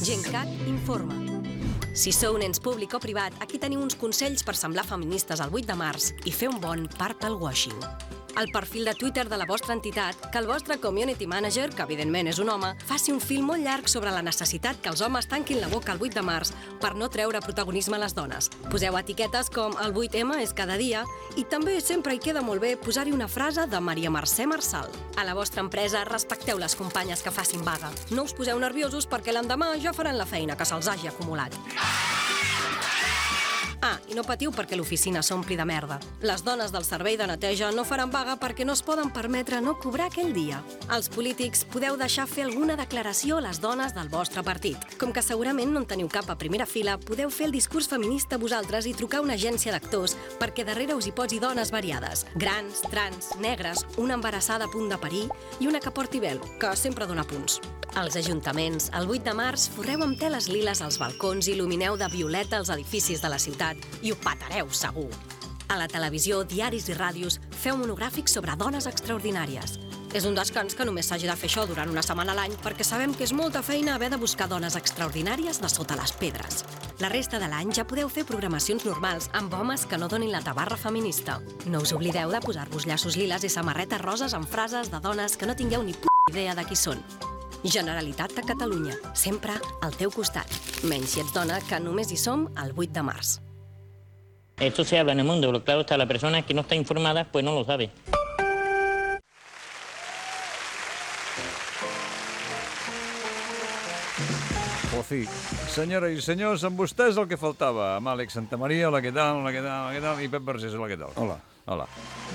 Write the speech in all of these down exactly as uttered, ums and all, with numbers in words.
GenCat informa. Si sou un ens públic o privat, aquí teniu uns consells per semblar feministes el vuit de març i fer un bon purple washing. El perfil de Twitter de la vostra entitat, que el vostre community manager, que evidentment és un home, faci un fil molt llarg sobre la necessitat que els homes tanquin la boca el vuit de març per no treure protagonisme a les dones. Poseu etiquetes com el vuit ema és cada dia i també sempre hi queda molt bé posar-hi una frase de Maria Mercè Marçal. A la vostra empresa respecteu les companyes que facin vaga. No us poseu nerviosos perquè l'endemà ja faran la feina que se'ls hagi acumulat. Ah, i no patiu perquè l'oficina s'ompli de merda. Les dones del servei de neteja no faran vaga perquè no es poden permetre no cobrar aquell dia. Els polítics podeu deixar fer alguna declaració a les dones del vostre partit. Com que segurament no en teniu cap a primera fila, podeu fer el discurs feminista vosaltres i trucar a una agència d'actors perquè darrere us hi posi dones variades. Grans, trans, negres, una embarassada a punt de parir i una que porti vel, que sempre dona punts. Als ajuntaments, el vuit de març, forreu amb teles liles als balcons i il·lumineu de violeta els edificis de la ciutat i ho patareu segur. A la televisió, diaris i ràdios, feu monogràfics sobre dones extraordinàries. És un descans que només s'hagi de fer això durant una setmana a l'any perquè sabem que és molta feina haver de buscar dones extraordinàries de sota les pedres. La resta de l'any ja podeu fer programacions normals amb homes que no donin la tabarra feminista. No us oblideu de posar-vos llaços liles i samarretes roses amb frases de dones que no tingueu ni p*** idea de qui són. Generalitat de Catalunya, sempre al teu costat. Menys si ets dona, que només hi som el vuit de març. Esto se habla en el mundo, pero claro está, la persona que no está informada pues no lo sabe. Por fi. Senyores i senyors, amb vostès el que faltava. Amb Àlex Santamaria, hola, què tal, hola, què tal, hola, què tal, i Pep Vergés, hola, què tal. Hola. Hola.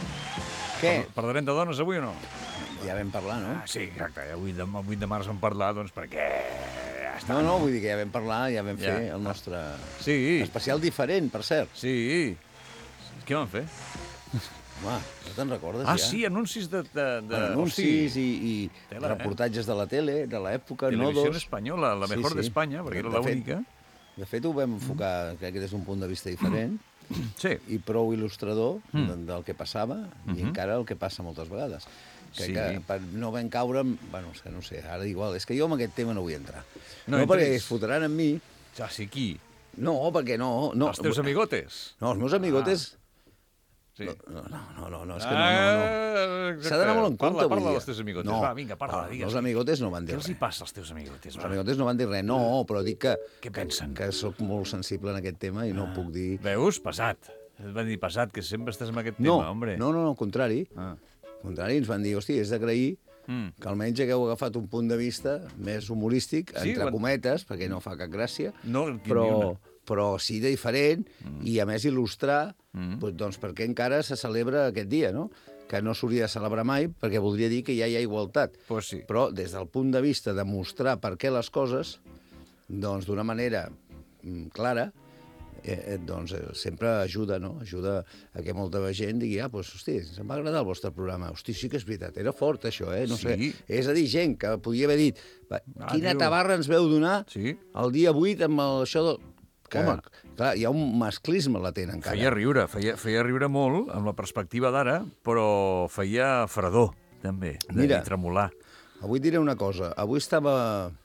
Què? Parlarem de dones avui o no? Ja vam parlar, no? Ah, sí, exacte. Avui, el vuit de març vam parlar, doncs, perquè... Ja està. No, no, vull dir que ja vam parlar, ja vam Ja. fer el nostre... Sí. Especial diferent, per cert. Sí. Què vam fer? Home, no te'n recordes, Ah, ja? sí, anuncis de... de, de... Bueno, anuncis i, i Tela, eh? reportatges de la tele, de l'època, no Televisió dos. espanyola, la Sí, mejor sí. d'Espanya, perquè era De fet- l'única. De fet, ho vam enfocar, crec que des d'un punt de vista diferent, Sí. i prou il·lustrador Mm. de, del que passava, i Mhm. encara el que passa moltes vegades. Crec Sí. que per no vam caure... en- Bueno, és que no sé, ara igual, és que jo en aquest tema no vull entrar. No No, perquè entris. es fotran amb mi. Ja, sí, qui? No, perquè no... no Els teus amigotes? No, els meus amigotes... Sí. No, no, no, no, no, és que no, no, no. Ah, S'ha d'anar molt en compte Parla, avui parla dia. dels teus amigotes. No, Va, vinga, parla, no, digues. Els amigotes no van dir Què els hi res. passa als teus amigotes? Els va? amigotes no van dir res, no, però dic que... Què pensen? Que, que sóc molt sensible en aquest tema i no Ah. puc dir... Veus? Passat. Et van dir passat, que sempre estàs amb aquest No, tema, hombre. no, no, no, al contrari. Ah. Al contrari, ens van dir, hosti, és d'agrair Mm. que almenys hagueu agafat un punt de vista més humorístic, Sí, entre quan- cometes, perquè no fa cap gràcia, No, ni però, una. però sí de diferent, Mm. i a més il·lustrar Mm. doncs, doncs perquè encara se celebra aquest dia, no? Que no s'hauria de celebrar mai, perquè voldria dir que ja hi ha igualtat. Pues sí. Però des del punt de vista de mostrar per què les coses, doncs d'una manera mm, clara, eh, eh, doncs eh, sempre ajuda, no? Ajuda a que molta gent digui, ah, doncs, hosti, em va agradar el vostre programa. Hosti, sí que és veritat, era fort això, eh? No Sí. sé. És a dir, gent que podia haver dit, va, Ah, quina diu. tabarra ens veu donar Sí. el dia vuit amb el, això del... Que, Home. clar, hi ha un masclisme latent encara. Feia riure, feia, feia riure molt amb la perspectiva d'ara, però feia fredor, també, de Mira. tremolar. Avui et diré una cosa. Avui estava a,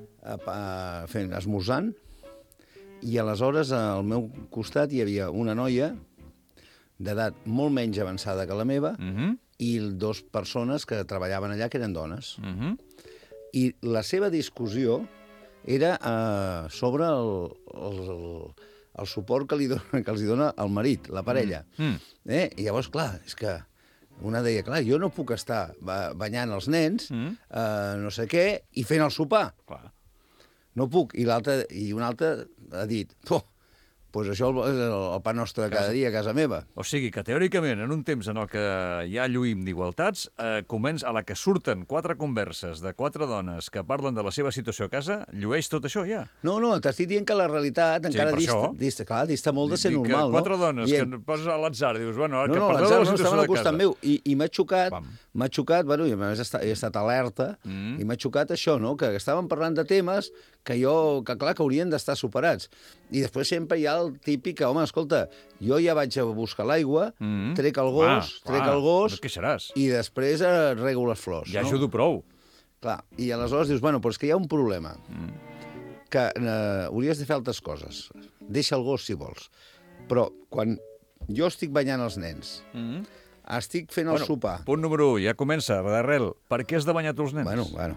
a, fent esmorzant i aleshores al meu costat hi havia una noia d'edat molt menys avançada que la meva Mm -hmm. i dues persones que treballaven allà que eren dones. Mm -hmm. I la seva discussió era eh, sobre el, el, el suport que, li dona, que els hi dona el marit, la parella. Mm. Eh? I llavors, clar, és que una deia, clar, jo no puc estar ba- banyant els nens, Mm. eh, no sé què, i fent el sopar. Clar. No puc. I l'altre i un altre ha dit, oh, doncs això és el, el pa nostre de cada dia a casa meva. O sigui que, teòricament, en un temps en el que hi ha lluïm d'igualtats, eh, comença, a la que surten quatre converses de quatre dones que parlen de la seva situació a casa, llueix tot això ja. No, no, t'estic dient que la realitat encara per dista, això. dista, clar, dista molt de ser Dic que normal, quatre no? dones Dient, que poses a l'atzar, dius, bueno, No, que no, parleu de l'atzar la no, situació estaven al de casa. costat meu. I, i m'ha xocat, Pam. m'ha xocat, bueno, i a més he estat, he estat alerta, Mm. i m'ha xocat això, no?, que estàvem parlant de temes que jo, que clar, que haurien d'estar superats. I després sempre hi ha el típic que, home, escolta, jo ja vaig a buscar l'aigua, Mm. trec el gos, Clar, trec clar, el gos, no et queixaràs. i després eh, rego les flors. Ja no? ajudo prou. Clar, i aleshores dius, bueno, però és que hi ha un problema. Mm. que eh, hauries de fer altres coses. Deixa el gos si vols. Però quan jo estic banyant els nens, Mm-hmm. estic fent el Bueno, sopar... punt número u, ja comença, d'arrel. Per què has de banyar tu els nens? Bueno, bueno.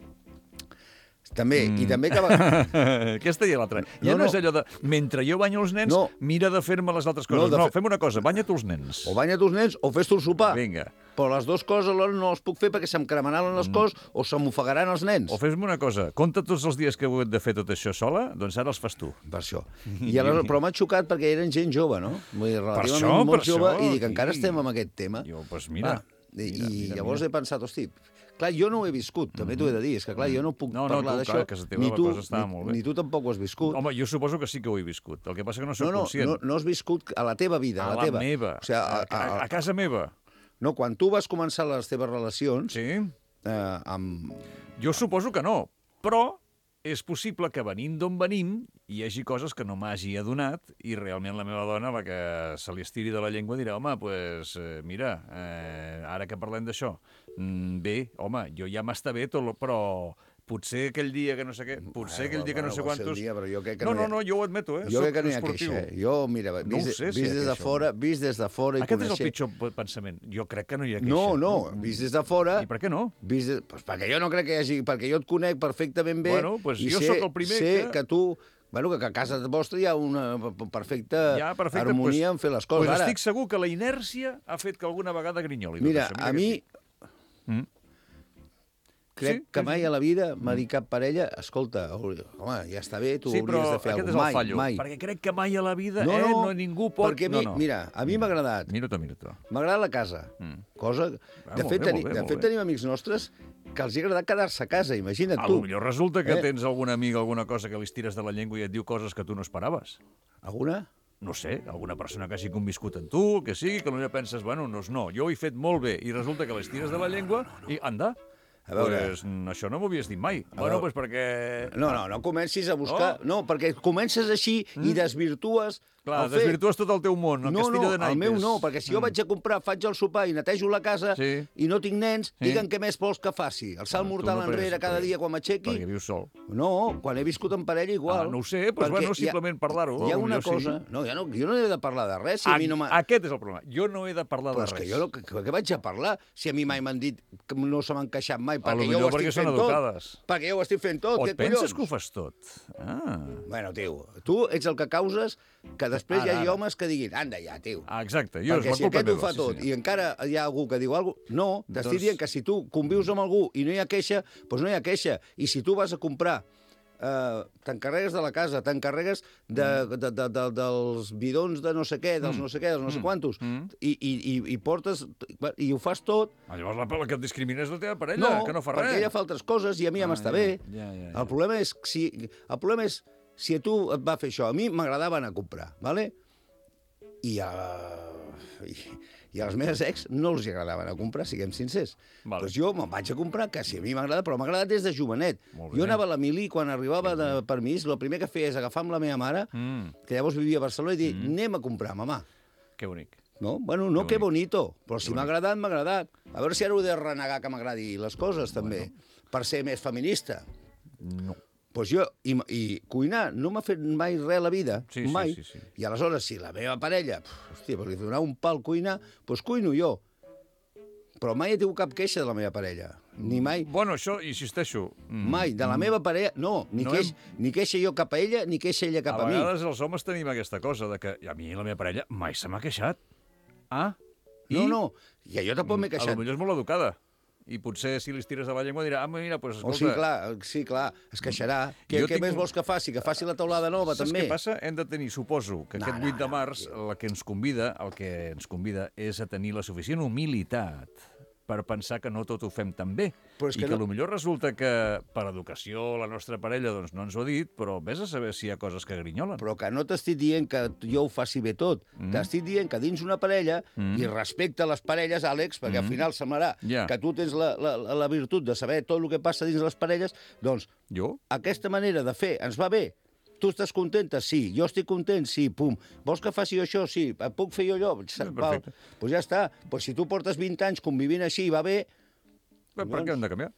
També, Mm. i també que... Aquesta i l'altra. Ja No, no, no. és allò de, mentre jo banyo els nens, No. mira de fer-me les altres No, coses. de No, fe- fem una cosa, banya tu els nens. O banya tu els nens o fes tu el sopar. Vinga. Però les dues coses alhora no les puc fer perquè se'm cremaran les coses o se m'ofegaran els nens. O fes-me una cosa, compta tots els dies que he hagut de fer tot això sola, doncs ara els fas tu. Per això. I aleshores, però m'ha xocat perquè eren gent jove, no? Vull dir, relativament això, molt per jove, això, i dic, encara sí. estem amb aquest tema. Jo, doncs mira, Va, I, mira, i mira, llavors mira. he pensat, hosti, clar, jo no ho he viscut, també t'ho he de dir, és que clar, jo no puc No, no, parlar tu, d'això, clar, a casa teva ni la tu, cosa estava molt bé. ni, ni tu tampoc ho has viscut. Home, jo suposo que sí que ho he viscut. El que passa que no soc no, no, conscient. no, no has viscut a la teva vida, a a la la teva. meva, O sigui, a, a, a, a, a casa meva. no, quan tu vas començar les teves relacions, Sí? eh, amb... Jo suposo que no, però és possible que venint d'on venim hi hagi coses que no m'hagi adonat i realment la meva dona, la que se li estiri de la llengua, dirà, home, pues, eh, mira, eh, ara que parlem d'això, mm, bé, home, jo ja m'està bé, tot, lo- però potser aquell dia que no sé què, potser aquell dia que no sé va ser el quantos... dia, però jo crec que No, no hi no, ha- no, jo ho admeto, eh? Jo Soc crec que no hi ha esportiu. queixa, eh? Jo, mira, No ho vist, sé si vist hi ha des de queixa. fora, vist des de fora i Aquest és el coneixent... pitjor p- pensament. Jo crec que no hi ha queixa. No, no, vist des de fora... I per què no? Vist de... pues perquè jo no crec que hi hagi... Perquè jo et conec perfectament bé Bueno, pues i jo sé, sóc el primer sé que- que tu... Bueno, que a casa vostra hi ha una perfecta, Ja, perfecte, harmonia pues, en fer les coses. Pues Ara, estic segur que la inèrcia ha fet que alguna vegada grinyoli. tot mira, això. a què mi... et dic. Mm. Crec Sí, que sí, mai sí. a la vida m'ha dit cap parella, escolta, home, ja està bé, tu Sí, però hauries de fer aquest alguna és cosa. el fallo, Mai, mai. perquè crec que mai a la vida No, eh, no, no ningú pot... perquè a mi, no, no. mira, a mi m'ha agradat. Mira tu, mira tu. M'ha agradat la casa, Mm. cosa... Ah, De molt fet, bé, teni... molt bé, de molt fet bé. tenim amics nostres que els hi ha agradat quedar-se a casa, imagina't A tu. lo millor resulta que Eh? tens alguna amiga, alguna cosa que li estires de la llengua i et diu coses que tu no esperaves. Alguna? No sé, alguna persona que hagi conviscut amb tu, el que sigui, que potser penses, bueno, doncs no, jo ho he fet molt bé, i resulta que les tires de la llengua i anda. A veure... Pues, mm, això no m'ho havies dit mai. Bueno, veure- pues perquè... No, no, no comencis a buscar... No, no perquè comences així i desvirtues... Clar, el fer- desvirtues tot el teu món, el No, castillo no, de naipes. el meu no, perquè si jo vaig a comprar, faig el sopar i netejo la casa Sí. i no tinc nens, Sí. digue'n què més vols que faci. El salt Ah, tu mortal no, perquè- enrere cada perquè- dia quan m'aixequi... Perquè vius sol. No, quan he viscut en parella igual. Ah, no ho sé, doncs, Perquè bueno, hi ha- simplement parlar-ho, Hi ha potser una sí. cosa... No, jo no, jo no he de parlar de res, si a, mi no m'ha... Aquest és el problema. Jo no he de parlar Però de és res. que jo no, que, que vaig a parlar si a mi mai m'han dit que no se m'han queixat mai, A lo perquè jo millor ho perquè estic són fent tot. educades. Perquè jo ho estic fent tot, O què et penses collons? que ho fas tot? Ah, Bueno, tio, tu ets el que causes que després Ara, hi hagi ara. homes que diguin anda ja, tio. ah exacte. Jo, és Perquè la si culpa aquest ho meva, fa sí, tot sí. i encara hi ha algú que diu alguna cosa... No, t'estic Doncs- dient que si tu convius amb algú i no hi ha queixa, doncs no hi ha queixa. I si tu vas a comprar, eh, t'encarregues de la casa, t'encarregues de, de, de, de, dels bidons de no sé què, dels no sé què, dels no sé quantos, i, i, i, i portes... I ho fas tot... Ah, llavors la, la que et discrimina és la teva parella, No, que no fa perquè res. ella fa altres coses i a mi ja Ah, m'està ja, bé. ja, ja, ja. El problema és si, el problema és si a tu et va fer això. A mi m'agradava anar a comprar, ¿vale? I a, i, i a les meves ex no els hi agradava anar a comprar, siguem sincers. Vale. Doncs jo me'n vaig a comprar, que si a mi m'agrada, però m'ha agradat des de jovenet. Molt bé. Jo anava a la mili, quan arribava de permís, el primer que feia és agafar amb la meva mare, Mm, que llavors vivia a Barcelona, i dir, anem a comprar, mamà. que bonic. No? Bueno, no, Que que bonito, però si m'ha agradat, m'ha agradat. A veure si ara ho he de renegar que m'agradi les coses, també, per ser més feminista. No. Pues jo, i, i cuinar no m'ha fet mai res a la vida, Sí, sí, mai. sí, sí. I aleshores, si la meva parella, pf, hòstia, però li donava un pal cuinar, doncs cuino jo. Però mai he tingut cap queixa de la meva parella. Ni mai, Bueno, això, insisteixo... mm, mai. De la meva parella, no. Ni, No queix, ni queixa jo cap a ella, ni queixa ella cap a a, mi. vegades els homes tenim aquesta cosa de que a mi la meva parella mai se m'ha queixat. Ah? I? No, no, i jo tampoc m'he A lo queixat. millor és molt educada. I potser si li estires de la llengua dirà, ah, mira, pues, O escolta... sigui, clar, sí, clar, es queixarà. Què, Jo què tinc més un- vols que faci? Que faci la taulada nova, Saps també? què passa? Hem de tenir, suposo, que No, aquest no, vuit de no, març el que ens convida, el que ens convida és a tenir la suficient humilitat per pensar que no tot ho fem tan bé. Però és I que que no- potser resulta que per educació la nostra parella doncs, no ens ho ha dit, però vés a saber si hi ha coses que grinyolen. Però que no t'estic dient que jo ho faci bé tot. Mm. T'estic dient que dins una parella, mm. i respecte a les parelles, Àlex, perquè mm. al final semblarà Ja. que tu tens la, la, la virtut de saber tot el que passa dins les parelles, doncs Jo? aquesta manera de fer ens va bé. Tu estàs contenta? Sí. Jo estic content? Sí. Pum. Vols que faci jo això? Sí. Puc fer jo allò? Doncs perfecte. pues ja està. Pues si tu portes vint anys convivint així i va bé, Per, per què hem de canviar?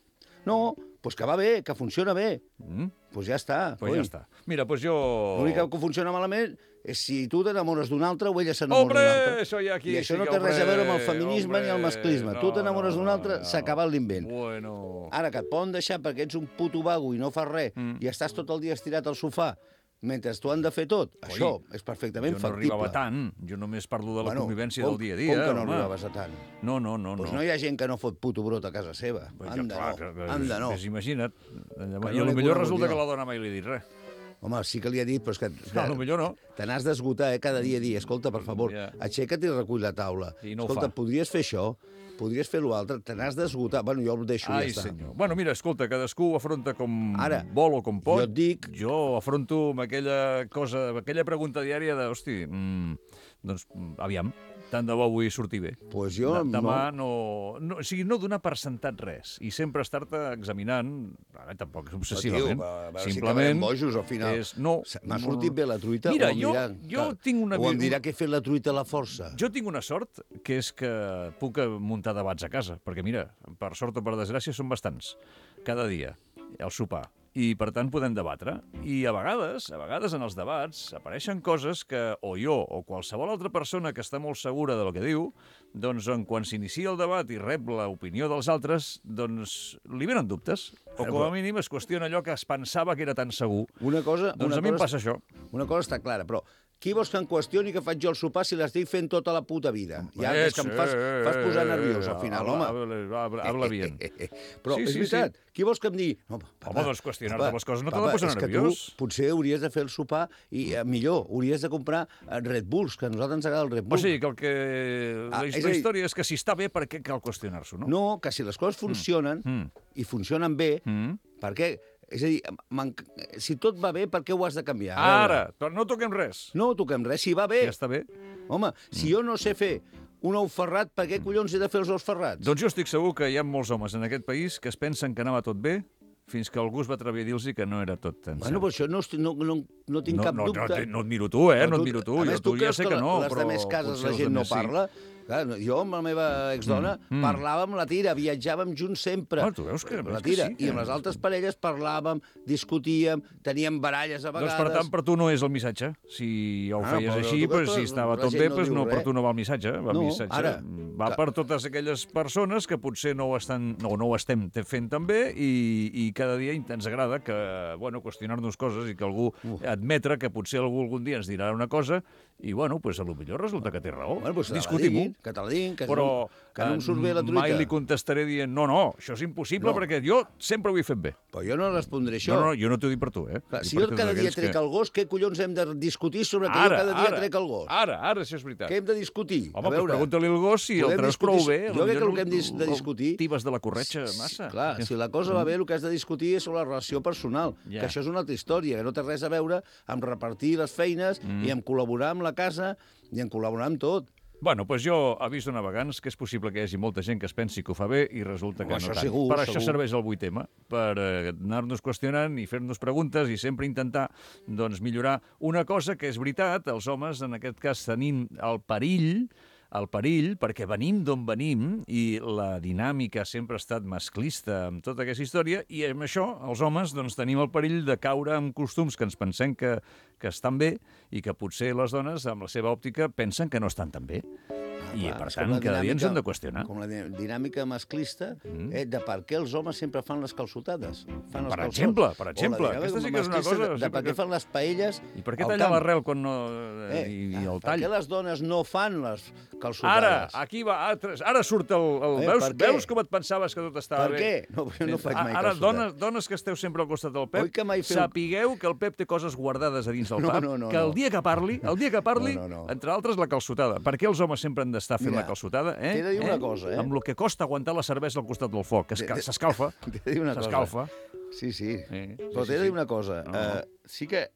No, doncs que va bé, que funciona bé. Mm? Doncs ja està. Pues ja està. Mira, pues jo... L'únic que funciona malament és si tu t'enamores d'un altre o ella s'enamora Hombre, d'un altre. això ja aquí... I això sí no que, té res a veure amb el hombre, feminisme hombre, ni el masclisme. no, Tu t'enamores d'un no, altre, no. s'ha acabat l'invent. Bueno... Ara, que et poden deixar perquè ets un puto vago i no fas res Mm. i estàs tot el dia estirat al sofà mentre tu han de fer tot, Oi, això és perfectament Jo no factible. arribava tant, jo només parlo de la Bueno, convivència com, del dia a dia. Com que no home. arribaves a tant? No, no, no. Doncs no. no hi ha gent que no fot puto brot a casa seva. Pues ja, Anda, clar, no. que- que- Anda, no. Pues imagina't. I no a l'he lo millor conegut resulta jo. que la dona mai li ha dit res. Home, sí que li ha dit, però és que... No, a lo millor no. Te n'has d'esgotar, eh, cada dia a dir, escolta, per favor, Ja. aixeca't i recull la taula. I no ho escolta, fa. podries fer això, podries fer l'altre, te n'has d'esgotar. Bueno, jo ho deixo Ai, i ja està. senyor. Bueno, mira, escolta, cadascú ho afronta com Ara, vol o com pot. jo et dic- Jo afronto amb aquella cosa, amb aquella pregunta diària de, hosti, mm, doncs, mm, aviam, tant de bo vull sortir bé. Pues jo De- Demà no... no... O sigui, no donar per sentat res i sempre estar-te examinant, ara tampoc obsessivament, Tio, a veure si simplement... acabarem bojos, al final. És, no, M'ha no, sortit bé la truita Mira, o em jo, dirà... jo tinc una... O em dirà que he fet la truita a la força. Jo tinc una sort, que és que puc muntar debats a casa, perquè mira, per sort o per desgràcia són bastants, cada dia, al sopar. I, per tant, podem debatre. I a vegades, a vegades en els debats, apareixen coses que o jo o qualsevol altra persona que està molt segura del que diu, doncs en quan s'inicia el debat i rep l'opinió dels altres, doncs li venen dubtes. O com a mínim es qüestiona allò que es pensava que era tan segur. Una cosa... Doncs una a mi em cosa, passa això. Una cosa està clara, però qui vols que em qüestioni que faig jo el sopar si l'estic fent tota la puta vida? Ja Eh, és que em fas, fas posar nerviós al final, habla, home. Habla, habla, habla bien. Però Sí, és sí, veritat, qui vols que em digui? No, papa, Home, doncs qüestionar-te papa, les coses no t'ha papa, de posar és que nerviós. tu potser hauries de fer el sopar i, eh, millor, hauries de comprar eh, Red Bulls, que a nosaltres ens agrada el Red O Bull. sigui, que el que... Ah, la, és a la dir- història és que si està bé, per què cal qüestionar-s'ho, no? No, que si les coses funcionen Mm. i funcionen bé, Mm. per què? És a dir, manc- si tot va bé, per què ho has de canviar? A veure, Ara, però no toquem res. no toquem res, si va bé. Ja està bé. Home, si jo no sé fer un ou ferrat, per què collons he de fer els ous ferrats? Doncs jo estic segur que hi ha molts homes en aquest país que es pensen que anava tot bé fins que algú es va atrevir a dir-los que no era tot tan Bueno, però això no, estic- no, no, no tinc no, cap no, dubte. no, no et miro tu, eh? No, Però et miro tu. A Jo, més, tu tu ja creus sé que, que no, les però demés cases potser la els gent no altres sí. parla? Clar, no, jo amb la meva exdona Mm, mm. parlàvem la tira, viatjàvem junts sempre. Ah, tu veus que- la veus que tira. sí, I amb que- les altres parelles parlàvem, discutíem, teníem baralles a Doncs, vegades. per tant, per tu no és el missatge. Si ho Ah, feies però així, tu pues, veus si que estava la tot gent bé, no pues, diu no, per res. tu no va el missatge. Va, el No, missatge ara, va que- per totes aquelles persones que potser no ho, estan, no, no ho estem te- fent tan bé i, i cada dia ens agrada que, bueno, qüestionar-nos coses i que algú admetre que potser algú algun dia ens dirà una cosa i, bueno, pues, a lo millor resulta que té raó. Bueno, doncs que te la Discutim-ho. diguin, que te la diguin, que, Però no, que no em surt bé la eh, truita. mai li contestaré dient no, no, això és impossible No. perquè jo sempre ho he fet bé. Però jo no respondré això. No, no, jo no t'ho dic per tu, eh? Clar, Dic si per jo tots cada dia aquells trec que... el gos, què collons hem de discutir sobre que Ara, jo cada dia ara, trec el gos? Ara, ara, això és veritat. Què hem de discutir? Home, a veure, doncs pregunta-li al gos si el podem treus discutir- prou bé. Jo crec que potser el que hem dis- de no- discutir... Tibes de la corretxa massa. Clar, si la cosa va bé, el que has de discutir és sobre la relació personal, Ja. que això és una altra història, que no té res a veure amb repartir les feines Mm. i amb col·laborar amb la casa i amb col·laborar amb tot. Bueno, doncs jo aviso navegants que és possible que hi hagi molta gent que es pensi que ho fa bé i resulta que Home, no això tant. segur, per això segur. serveix el vuit ema, per eh, anar-nos qüestionant i fer-nos preguntes i sempre intentar doncs, millorar una cosa que és veritat, els homes en aquest cas tenim el perill el perill, perquè venim d'on venim i la dinàmica sempre ha estat masclista amb tota aquesta història i amb això els homes doncs, tenim el perill de caure en costums que ens pensem que, que estan bé i que potser les dones, amb la seva òptica, pensen que no estan tan bé. I, Clar, per és com tant, la cada dia ens dinàmica- hem de qüestionar. Com la di- dinàmica masclista Mm. eh, de per què els homes sempre fan les calçotades. Fan els Per calçots. exemple, per O la exemple, dinàmica aquesta sí que és una masclista cosa, De, sí, de per perquè- què fan les paelles I per què al tallar camp. l'arrel quan no... Eh, I, i ah, el per tall? què les dones no fan les Ara, calçotades? aquí va, ara, ara surt el... el Eh, veus, per què? veus com et pensaves que tot estava Per bé? què? No, jo no faig mai Ara, calçotada. dones, dones que esteu sempre al costat del Pep, Oi que mai feu- sapigueu que el Pep té coses guardades a dins del No, pap, no, no, que el no. dia que parli, el dia que parli, No, no, no. entre altres, la calçotada. Per què els homes sempre han d'estar fent Mira, la calçotada? Eh? t'he de dir eh? una cosa, eh? Amb el que costa aguantar la cervesa al costat del foc, que es- De- de- s'escalfa. T'he de dir una cosa. S'escalfa. Sí, sí. Eh, Però sí, t'he de sí. dir una cosa. No. Uh, sí que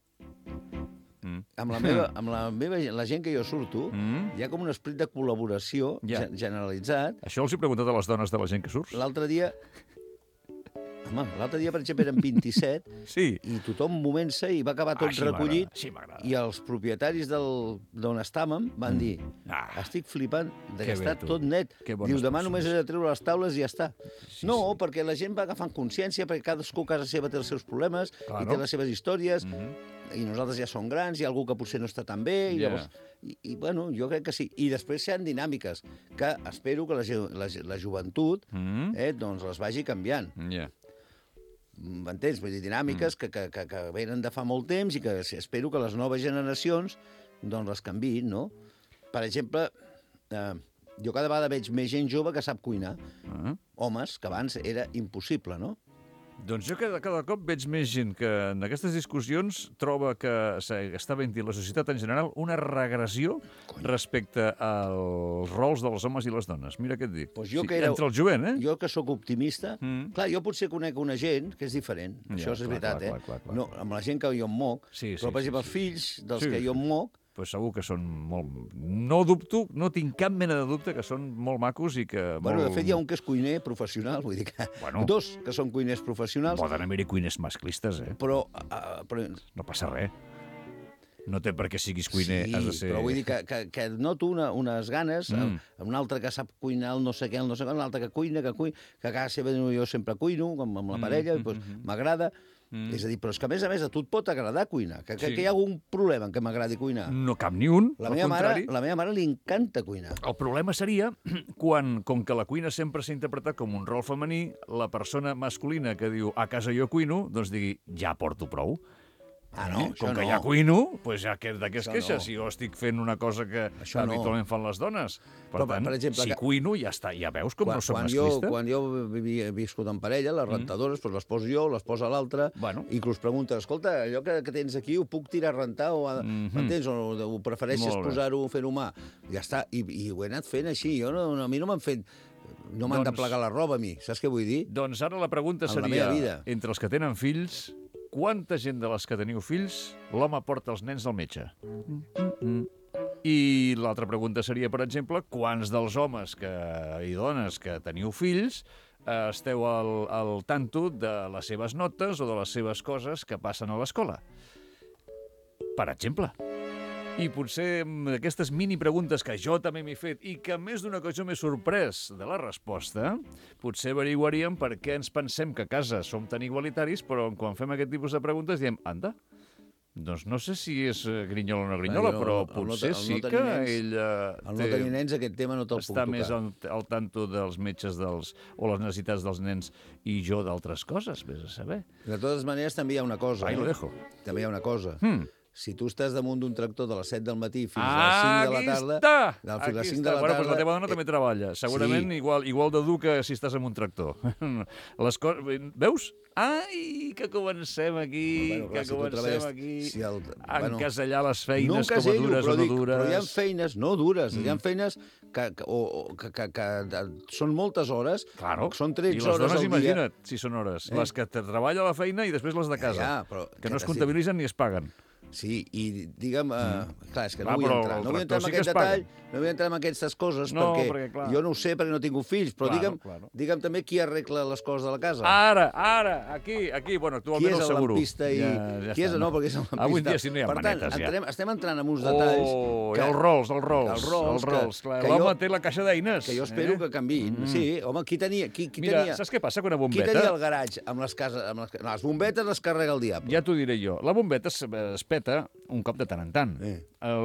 Mm. amb la meva, amb la meva la gent que jo surto, Mm. hi ha com un esperit de col·laboració Ja. gen- generalitzat. Això els he preguntat a les dones de la gent que surts. L'altre dia... Home, l'altre dia, per exemple, eren vint-i-set Sí. i tothom movent-se i va acabar tot Així recollit. m'agrada, així m'agrada. I els propietaris del- d'on estàvem van dir Ah. estic flipant de Que que bé, està tu. tot net. Que bones Diu, demà persones. només he de treure les taules i ja està. Sí, no, sí. perquè la gent va agafant consciència, perquè cadascú a casa seva té els seus problemes Claro. i té les seves històries, Mhm. i nosaltres ja som grans, hi ha algú que potser no està tan bé, i Ja. llavors... I, I, bueno, jo crec que sí. I després hi ha dinàmiques que espero que la, ge- la, ge- la joventut Mhm. eh, doncs les vagi canviant. Ja. M'entens? Vull dir, dinàmiques mm. que, que, que, que venen de fa molt temps i que espero que les noves generacions doncs les canviïn, no? Per exemple, eh, jo cada vegada veig més gent jove que sap cuinar. Ah. Homes, que abans era impossible, no? Doncs jo cada, cada cop veig més gent que en aquestes discussions troba que s'ha- està havent la societat en general una regressió respecte als rols dels homes i les dones. Mira què et dic. Pues jo que era- Entre el jovent, eh? Jo que sóc optimista, Mm. mm. clar, jo potser conec una gent que és diferent, Ja, això és clar, veritat, clar, eh? clar, clar. No, amb la gent que jo em moc, Sí, sí, però, per sí, exemple, sí. els fills dels Sí, que jo sí, em moc, Pues segur que són molt... No dubto, no tinc cap mena de dubte que són molt macos i que... bueno, molt... de fet hi ha un que és cuiner professional, vull dir que Bueno. dos que són cuiners professionals, Poden haver-hi cuiners masclistes, eh? però, uh, però No passa res. No té per què siguis cuiner, sí, has de ser... però vull dir que, que, que noto una, unes ganes, Mm. mm. un altre que sap cuinar el no sé què, el no sé què, un altre que cuina, que cuina, que a casa seva jo sempre cuino, amb, amb la Mm, parella, mm, i doncs mm, m'agrada. Mm. És a dir, però és que a més a més a tu et pot agradar cuinar, que, que, Sí. que hi ha algun problema en què m'agradi cuinar. No cap ni un, La al meva, mare, contrari. la meva mare li encanta cuinar. El problema seria quan, com que la cuina sempre s'ha interpretat com un rol femení, la persona masculina que diu a casa jo cuino, doncs digui ja porto prou. Ah, no, Eh? Com això que no. ja cuino, doncs ja que, de què es Això queixa? no. Si jo estic fent una cosa que Això no. habitualment fan les dones. Per Però, per- tant, per exemple, si que- cuino, ja està. Ja veus com no soc quan, jo, masclista? quan jo vivi- he viscut en parella, les rentadores, doncs les poso jo, les posa l'altre, Bueno. inclús pregunta, escolta, allò que, que tens aquí ho puc tirar a rentar o ha- Mhm. m'entens? O, o prefereixes Molt bé. posar-ho, fer-ho mà? Ja està, i, i ho he anat fent així, jo no, no, a mi no m'han fet... No m'han Doncs- de plegar la roba a mi, saps què vull dir? Doncs ara la pregunta En la seria, meva vida. entre els que tenen fills, quanta gent de les que teniu fills l'home porta els nens al metge? I l'altra pregunta seria, per exemple, quants dels homes que, i dones que teniu fills eh, esteu al, al tanto de les seves notes o de les seves coses que passen a l'escola? Per exemple. I potser amb aquestes mini preguntes que jo també m'he fet i que més d'una ocasió m'he sorprès de la resposta, potser averiguaríem per què ens pensem que a casa som tan igualitaris, però quan fem aquest tipus de preguntes diem, anda, doncs no sé si és eh, grinyola o no grinyola, jo, però el no potser te- el no sí tenir que nens- ell eh, Al no tenir nens, aquest tema no te'l puc està tocar. més al, al tanto dels metges dels, o les necessitats dels nens i jo d'altres coses, vés a saber. De totes maneres, també hi ha una cosa. Ahí lo eh? dejo. També hi ha una cosa. Hmm. Si tu estàs damunt d'un tractor de les set del matí fins a Ah, les cinc de la aquí tarda... està! Del, fins a Aquí les cinc està. de la Bueno, tarda... doncs la teva dona també treballa. Segurament Sí. igual, igual de dur que si estàs en un tractor. Les coses... Veus? Ai, que comencem aquí, Bueno, clar, que si tu comencem treballes- aquí si el- a bueno, encasellar les No feines com a encasello, dures però, o no dic, dures. però hi ha feines no dures, Mm. hi ha feines que, que, o, o, que, que, que de- són moltes hores, Claro. són I tretze les hores dones, al dia. imagina't, si són hores. Eh? Les que te treballa a la feina i després les de casa. Ja, però que no es que- comptabilitzen ni es paguen. Sí, i digue'm... Uh, clar, és que Va, no vull però entrar, el no vull entrar tractor en sí que aquest es paga. detall, no vull entrar en aquestes coses, No, perquè, perquè, clar. jo no ho sé perquè no he tingut fills, però Claro, digue'm, claro. digue'm també qui arregla les coses de la casa. Ara, ara, aquí, aquí, bueno, Qui actualment és el el seguro. lampista i... Ja, ja qui és, està, no, perquè és el lampista. Avui en dia si no hi ha per tant, manetes, ja. entrem, estem entrant en uns detalls... Oh, i els rols, els rols. Els rols, els rols. que- Clar, que l'home jo- té la caixa d'eines. que jo espero eh? que canviïn. Mm. Sí, home, qui tenia... Qui, qui Mira, tenia, saps què passa? Que una qui bombeta... tenia el garatge amb les cases... Amb les, no, les bombetes les carrega el diable. Ja t'ho diré jo. La bombeta es, es peta un cop de tant en tant. Eh.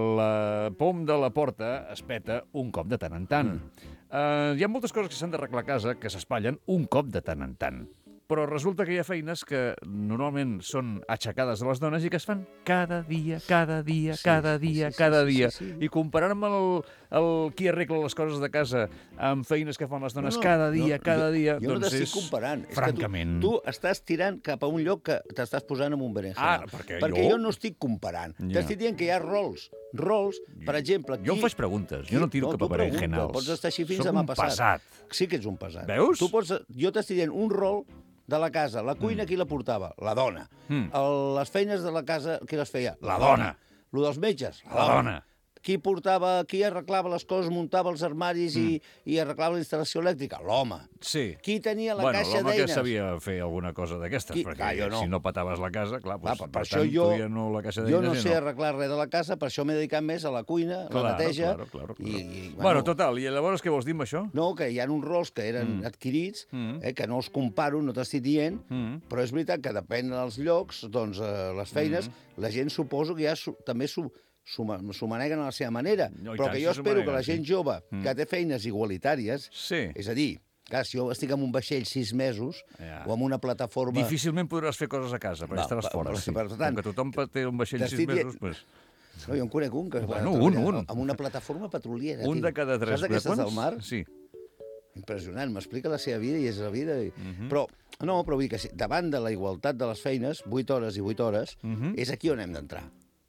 La pom de la porta es peta un cop de tant en tant. Mm. Uh, hi ha moltes coses que s'han d'arreglar a casa que s'espatllen un cop de tant en tant. Però resulta que hi ha feines que normalment són aixecades de les dones i que es fan cada dia, cada dia, Sí, cada sí, dia, sí, sí, cada sí, dia. sí, sí. I comparant amb el, el qui arregla les coses de casa amb feines que fan les dones No, no, cada dia, no, cada jo, dia, jo no doncs t'estic és... comparant. És francament... que tu, tu estàs tirant cap a un lloc que t'estàs posant en un berenjenal. Ah, perquè perquè jo- jo no estic comparant. Ja. T'estic dient que hi ha rols. Rols, per exemple... Jo em faig preguntes, jo no tiro cap a tu pregunta, berenjenals. Pots estar així fins Soc demà un passat. pesat. Sí que ets un pesat. Veus? Tu pots, jo t'estic dient un rol de la casa. La cuina, Mm. qui la portava? La dona. Mm. El, les feines de la casa, qui les feia? La dona. Lo dels metges? La dona. qui portava, qui arreglava les coses, muntava els armaris mm. i, i arreglava la instal·lació elèctrica? L'home. Sí. Qui tenia la bueno, caixa d'eines? Bueno, l'home que sabia fer alguna cosa d'aquestes, Qui... perquè ah, no. si no pataves la casa, clar, doncs, clar, per, per per tant, jo, tu ja no la caixa jo d'eines... no sé no. arreglar res de la casa, per això m'he dedicat més a la cuina, claro, la neteja... Claro, claro, claro. I, i, bueno, bueno, total, i llavors què vols dir amb això? No, que hi ha uns rols que eren mm. adquirits, mm. Eh, que no els comparo, no t'estic dient, mm. però és veritat que depèn dels llocs, doncs, eh, les feines, mm. la gent suposo que ja su també su s'ho maneguen a la seva manera, no, però tant, que jo si espero que la gent sí. jove, mm. que té feines igualitàries, sí. és a dir, clar, si jo estic en un vaixell sis mesos ja. o en una plataforma... Difícilment podràs fer coses a casa, perquè Va, estaràs fora. Per, sí. per tant, com que tothom té un vaixell sis mesos... Pues... No, jo en conec un que... Bueno, un, un. Amb una plataforma petroliera. Un de cada tres. Saps d'aquestes del mar? Sí. Impressionant, m'explica la seva vida i és la vida. I... Uh -huh. Però, no, però vull dir que davant de la igualtat de les feines, vuit hores i vuit hores, uh -huh. és aquí on hem d'entrar.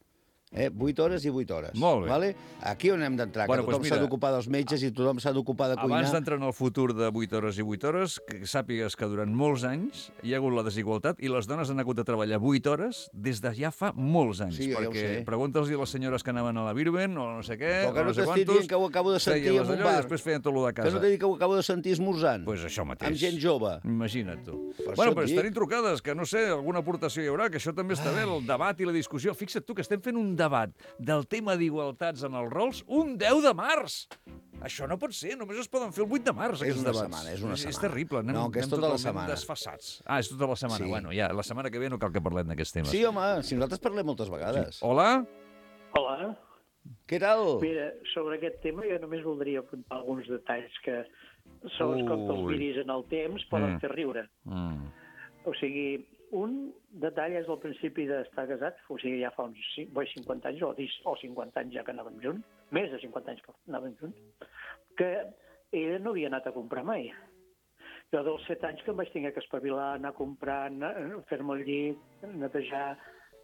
Eh? vuit hores i vuit hores. Molt bé. Vale? Aquí on hem d'entrar, bueno, que tothom pues s'ha d'ocupar dels metges i tothom s'ha d'ocupar de cuinar. Abans d'entrar en el futur de vuit hores i vuit hores, que sàpigues que durant molts anys hi ha hagut la desigualtat i les dones han hagut de treballar vuit hores des de ja fa molts anys. Sí, perquè pregunta'ls a les senyores que anaven a la Birben o no sé què, però que no, no sé t'estic dient que ho acabo de sentir en un bar. I després feien tot allò de casa. Que no t'he dit que ho acabo de sentir esmorzant. Pues això mateix. Amb gent jove. Imagina't tu. Per bueno, però estarem trucades, que no sé, alguna aportació hi haurà, que això també està bé, el debat i la discussió. Fixa't tu que estem fent un debat del tema d'igualtats en els rols un deu de març. Això no pot ser, només es poden fer el vuit de març, és aquests una debats. Setmana, és una setmana. És terrible, anem, no, que és anem tota la setmana. desfassats. Ah, és tota la setmana. Sí. Bueno, ja, la setmana que ve no cal que parlem d'aquests temes. Sí, home, si nosaltres parlem moltes vegades. Sí. Hola? Hola. Què tal? Mira, sobre aquest tema jo només voldria apuntar alguns detalls que, segons com te'ls miris en el temps, poden mm. fer riure. Mm. O sigui, un detall és al principi d'estar casats, o sigui, ja fa uns cinquanta anys, o cinquanta anys ja que anàvem junts, més de cinquanta anys que anàvem junts, que ella no havia anat a comprar mai. Jo dels set anys que em vaig tenir que espavilar, anar a comprar, fer-me el llit, netejar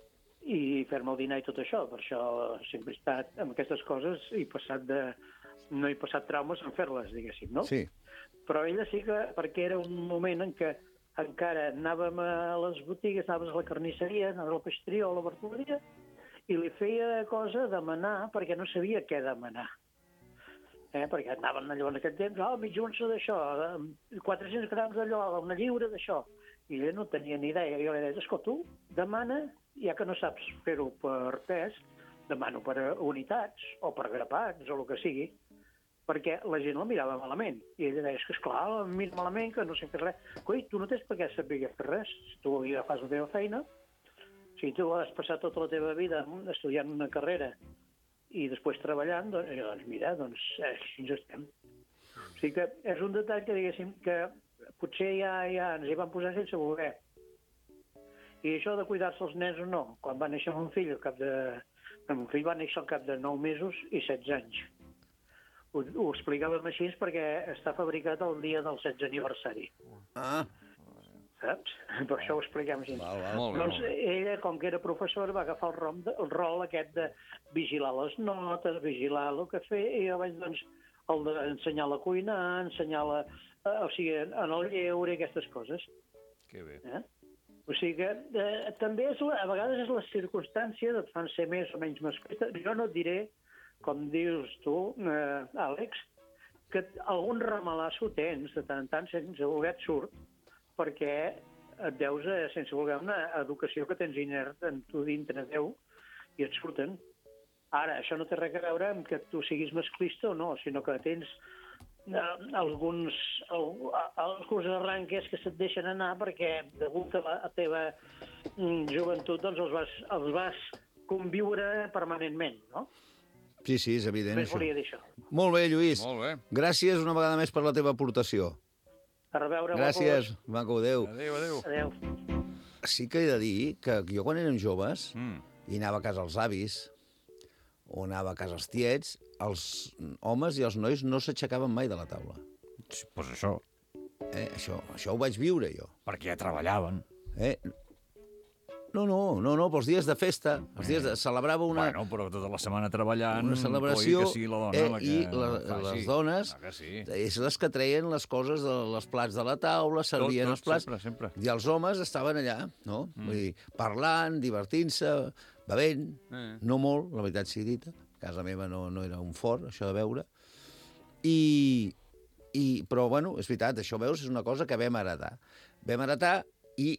i fer-me el dinar i tot això. Per això sempre he estat amb aquestes coses i passat de... no he passat traumes en fer-les, diguéssim, no? Sí. Però ella sí que, perquè era un moment en què encara anàvem a les botigues, anàvem a la carnisseria, anàvem a la peixateria o a la verduleria, i li feia cosa demanar perquè no sabia què demanar. Eh? Perquè anaven allò en aquest temps, oh, mitja onça d'això, quatre-cents grams d'allò, una lliura d'això. I ella no tenia ni idea. Jo li deia, escolta, tu demana, ja que no saps fer-ho per pes, demano per unitats o per grapats o el que sigui, perquè la gent la mirava malament. I ella deia, que esclar, em mira malament, que no sé fer res. Coi, tu no tens per què saber fer res. Si tu ja fas la teva feina, si tu has passat tota la teva vida estudiant una carrera i després treballant, doncs, doncs mira, doncs així ens estem. O sigui que és un detall que, diguéssim, que potser ja, ja ens hi van posar sense voler. I això de cuidar-se els nens o no, quan va néixer mon fill, al cap de... Mon fill va néixer al cap de nou mesos i setze anys. Ho, ho explicàvem així perquè està fabricat el dia del setze aniversari. Ah. Saps? Per això ho expliquem així. Val, val. Molt bé, Doncs molt bé. ella, com que era professora, va agafar el, rom, el rol aquest de vigilar les notes, vigilar el que feia, i jo vaig, doncs, el d'ensenyar la cuina, ensenyar la... Eh, o sigui, en el lleure i aquestes coses. Que bé. Eh? O sigui que eh, també és la, a vegades és la circumstància et fan ser més o menys masclista. Jo no et diré, com dius tu, eh, Àlex, que algun ramalasso tens de tant en tant sense voler et surt, perquè et deus, eh, sense voler, una educació que tens inert en tu dintre Déu i et surten. Ara, això no té res a veure amb que tu siguis masclista o no, sinó que tens eh, alguns, alguns arranques que se't deixen anar perquè, degut a la a teva mm, joventut, doncs els vas, els vas conviure permanentment, no? Sí, sí, és evident, Més això. volia dir això. Molt bé, Lluís. Molt bé. Gràcies una vegada més per la teva aportació. A reveure, Gràcies, maco, adéu. Adéu, adéu. Adéu. Sí que he de dir que jo quan érem joves Mm. i anava a casa els avis o anava a casa els tiets, els homes i els nois no s'aixecaven mai de la taula. Doncs pues això, Eh? Això, això ho vaig viure jo. perquè ja treballaven. Eh? No, no, no, no, pels dies de festa, els dies de... celebrava una... Bueno, però tota la setmana treballant, una celebració, coi, que sigui la dona eh, la que i la, faci. les dones Ah, que sí. és les que treien les coses de les plats de la taula, servien tot, els plats, sempre, sempre. i els homes estaven allà, no? Mm. Vull dir, parlant, divertint-se, bevent, Eh. no molt, la veritat sigui dita, A casa meva no, no era un fort, això de beure. I, i, però, bueno, és veritat, això, veus, és una cosa que vam heretar. Vam heretar i,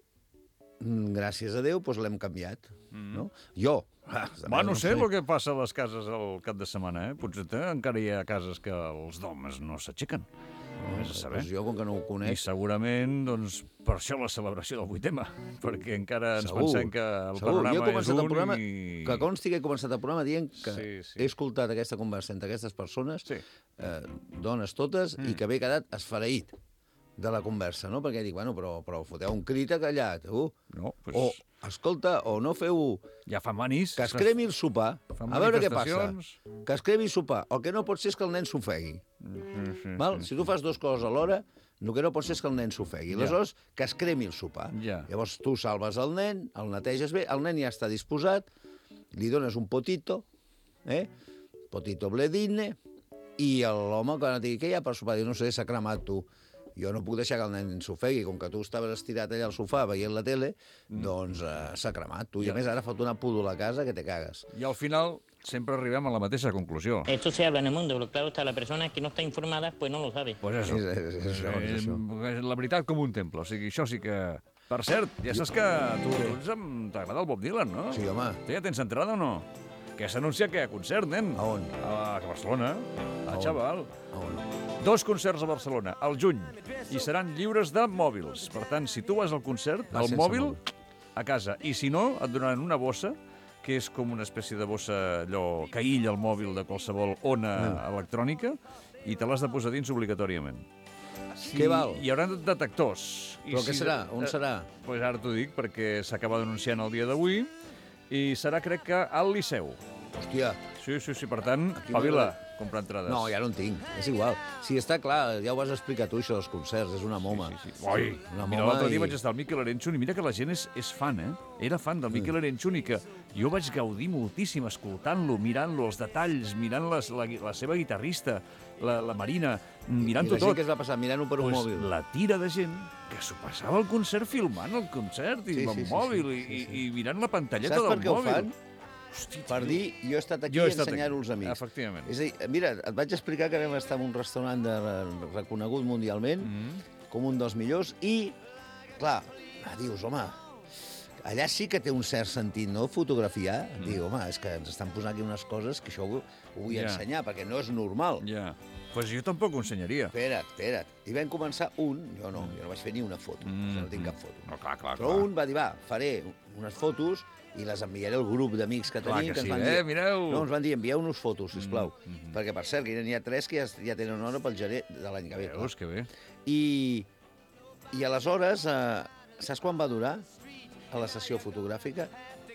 gràcies a Déu, doncs l'hem canviat. Mm. No? Jo... Ah, Va, no sé el que passa a les cases al cap de setmana, eh? Potser encara hi ha cases que els domes no s'aixequen. No, és a saber. Doncs jo, com que no ho I conec... segurament, doncs, per això la celebració del vuitema, perquè encara ens Segur, pensem que el segur. panorama Jo he començat és el un programa, i... que consti que he començat el programa dient que Sí, sí. he escoltat aquesta conversa entre aquestes persones, Sí. eh, dones totes, Mm. i que m'he quedat esfereït de la conversa, no? Perquè dic, bueno, però, però foteu un crit a callat, uh? No, pues... O, escolta, o no feu... Ja fan manis. Que es cremi el sopar, Fan a veure què passa. manifestacions. Que es cremi el sopar. El que no pot ser és que el nen s'ofegui. Sí, sí, Val? sí. Si tu fas dues coses alhora, el que no pot ser és que el nen s'ofegui. Ja. Aleshores, que es cremi el sopar. Ja. Llavors tu salves el nen, el neteges bé, el nen ja està disposat, li dones un potito, eh? Potito bledine, i l'home, quan et digui, què hi ha per sopar? Diu, no sé, s'ha cremat tu. Jo no puc deixar que el nen s'ofegui. Com que tu estaves estirat allà al sofà veient la tele, mm. doncs eh, s'ha cremat tu. I Ja. a més ara fot una pudula a casa que te cagues. I al final sempre arribem a la mateixa conclusió. Esto se habla en el mundo, pero claro está, la persona que no está informada pues no lo sabe. Pues eso. És, és, és això, és això. Eh, la veritat com un temple. O sigui, això sí que... Per cert, ja saps que a tu ets amb- t'agrada el Bob Dylan, no? Sí, home. Tu ja tens entrada o no? Que s'anuncia que hi ha concert, nen. A on? A Barcelona. A on? Xaval. A on? Dos concerts a Barcelona, al juny, i seran lliures de mòbils. Per tant, si tu vas al concert, Va el sense mòbil mòbil. a casa. I si no, et donaran una bossa, que és com una espècie de bossa allò que aïlla el mòbil de qualsevol ona Mm. electrònica, i te l'has de posar dins obligatòriament. Sí, Què val? Hi haurà detectors. Però què serà? On eh, serà? Pues ara t'ho dic, perquè s'acaba denunciant el dia d'avui, i serà, crec que, al Liceu. Hòstia, Sí, sí, sí, per tant, Aquí pavila, m'agrada. comprar entrades. no, ja no en tinc. És igual. Si està clar, ja ho vas explicar tu, això dels concerts, és una moma. Sí, sí. Oi, Una mira, moma l'altre dia i- vaig estar al Miquel Arenchun i mira que la gent és, és fan, eh? Era fan del Miquel Arenchun i que jo vaig gaudir moltíssim escoltant-lo, mirant-lo, els detalls, mirant les, la, la seva guitarrista, la, la Marina, I mirant-ho la gent tot. que es va passar mirant-ho per un Pues mòbil. la tira de gent que s'ho passava el concert filmant el concert i Sí, amb sí, el sí, mòbil sí, sí, i, sí. i, i mirant la pantalleta Saps per del què ho mòbil. fan? Hosti, Per tio. dir, jo he estat aquí Jo he i estat ensenyar-ho aquí. als amics. Efectivament. És a dir, mira, et vaig explicar que vam estar en un restaurant de, reconegut mundialment, Mm. com un dels millors, i, clar, dius, home, allà sí que té un cert sentit, no?, fotografiar. Mm. Diu, home, és que ens estan posant aquí unes coses que això ho, ho vull Ja. ensenyar, perquè no és normal. Ja. Pues jo tampoc ho ensenyaria. Espera't, espera't. I vam començar un, jo no, jo no vaig fer ni una foto, Mm, no tinc cap mm. foto. No, clar, clar, Però clar. un va dir, va, faré unes fotos i les enviaré al grup d'amics que Clar tenim, que que, sí, ens van eh? dir... Mireu! No, ens van dir, envieu-nos fotos, sisplau. Mm, mm, mm. Perquè, per cert, que n'hi ha tres que ja, ja tenen hora pel gener de l'any que ve. clar. Veus, que bé. I, I aleshores, eh, saps quan va durar a la sessió fotogràfica?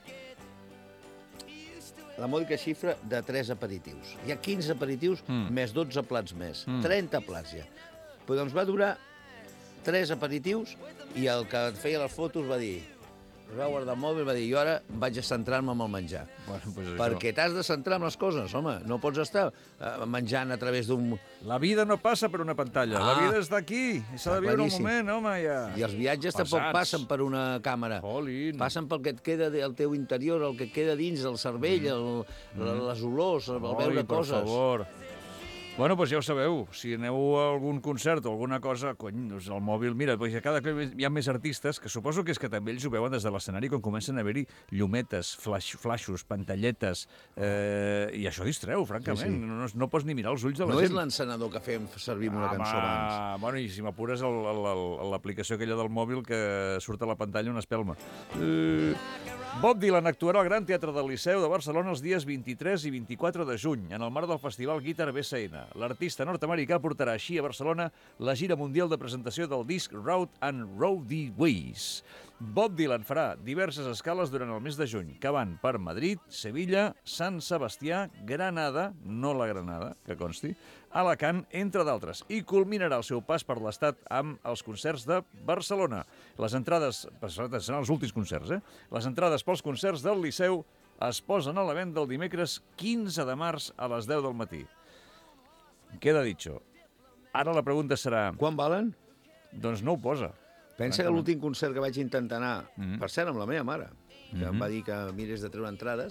La mòdica xifra de tres aperitius. Hi ha quinze aperitius Mm. més dotze plats més. Mm. trenta plats ja. Però doncs va durar tres aperitius i el que et feia les fotos va dir... Es va guardar el mòbil i va dir, jo ara vaig a centrar-me en el menjar. Bueno, pues això. Perquè t'has de centrar en les coses, home. No pots estar eh, menjant a través d'un... La vida no passa per una pantalla, Ah. la vida està aquí, i s'ha Està de viure el claríssim. moment, home, ja. I els viatges tampoc Passats. passen per una càmera. Jolín. Passen pel que et queda del teu interior, el que queda dins, el cervell, el, mm. les olors, el Oi, veure per coses. favor. Bueno, doncs ja ho sabeu, si aneu a algun concert o alguna cosa, cony, doncs el mòbil... Mira, doncs cada cop hi ha més artistes que suposo que és que també ells ho veuen des de l'escenari quan comencen a haver-hi llumetes, flash, flashos, pantalletes, eh, i això distreu, francament. Sí, sí. No, no pots ni mirar els ulls de la No és gent. l'encenedor que fem servir amb una cançó abans. Bueno, i si m'apures el- el- el- l'aplicació aquella del mòbil que surt a la pantalla una espelma. Uh, Bob Dylan actuarà al Gran Teatre del Liceu de Barcelona els dies vint-i-tres i vint-i-quatre de juny, en el marc del festival Guitar B S N. L'artista nord-americà portarà així a Barcelona la gira mundial de presentació del disc Road and Roadie Ways. Bob Dylan farà diverses escales durant el mes de juny, que van per Madrid, Sevilla, Sant Sebastià, Granada, no la Granada, que consti, Alacant, entre d'altres, i culminarà el seu pas per l'estat amb els concerts de Barcelona. Les entrades, seran els últims concerts, eh? Les entrades pels concerts del Liceu es posen a la venda el dimecres quinze de març a les deu del matí. Queda dicho. Ara la pregunta serà... Quan valen? Doncs no ho posa. Pensa que l'últim concert que vaig intentar anar, Mhm. per cert, amb la meva mare, que Mhm. em va dir que mirés de treure entrades,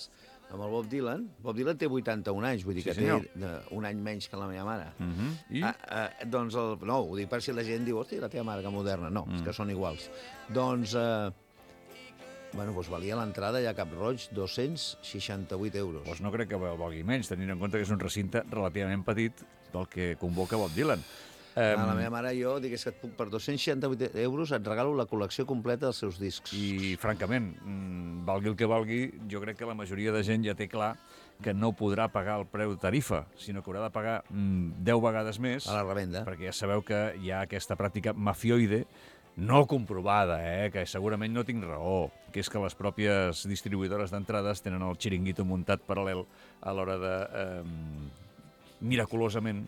amb el Bob Dylan. Bob Dylan té vuitanta-un anys, vull dir Sí, que senyor. té uh, un any menys que la meva mare. Uh -huh. I? Ah, ah, doncs, el, no, ho dic per si la gent diu, hòstia, la teva mare que moderna. No, mm. és que són iguals. Doncs, eh, bueno, doncs valia l'entrada ja a Cap Roig dos-cents seixanta-vuit euros. Doncs no crec que el valgui menys, tenint en compte que és un recinte relativament petit pel que convoca Bob Dylan. A la meva mare i jo, digués que per dos-cents seixanta-vuit euros et regalo la col·lecció completa dels seus discs. I, francament, mm, valgui el que valgui, jo crec que la majoria de gent ja té clar que no podrà pagar el preu tarifa, sinó que haurà de pagar mm, deu vegades més. A la revenda. Perquè ja sabeu que hi ha aquesta pràctica mafioide, no comprovada, eh, que segurament no tinc raó, que és que les pròpies distribuïdores d'entrades tenen el xiringuito muntat paral·lel a l'hora de, eh, miraculosament,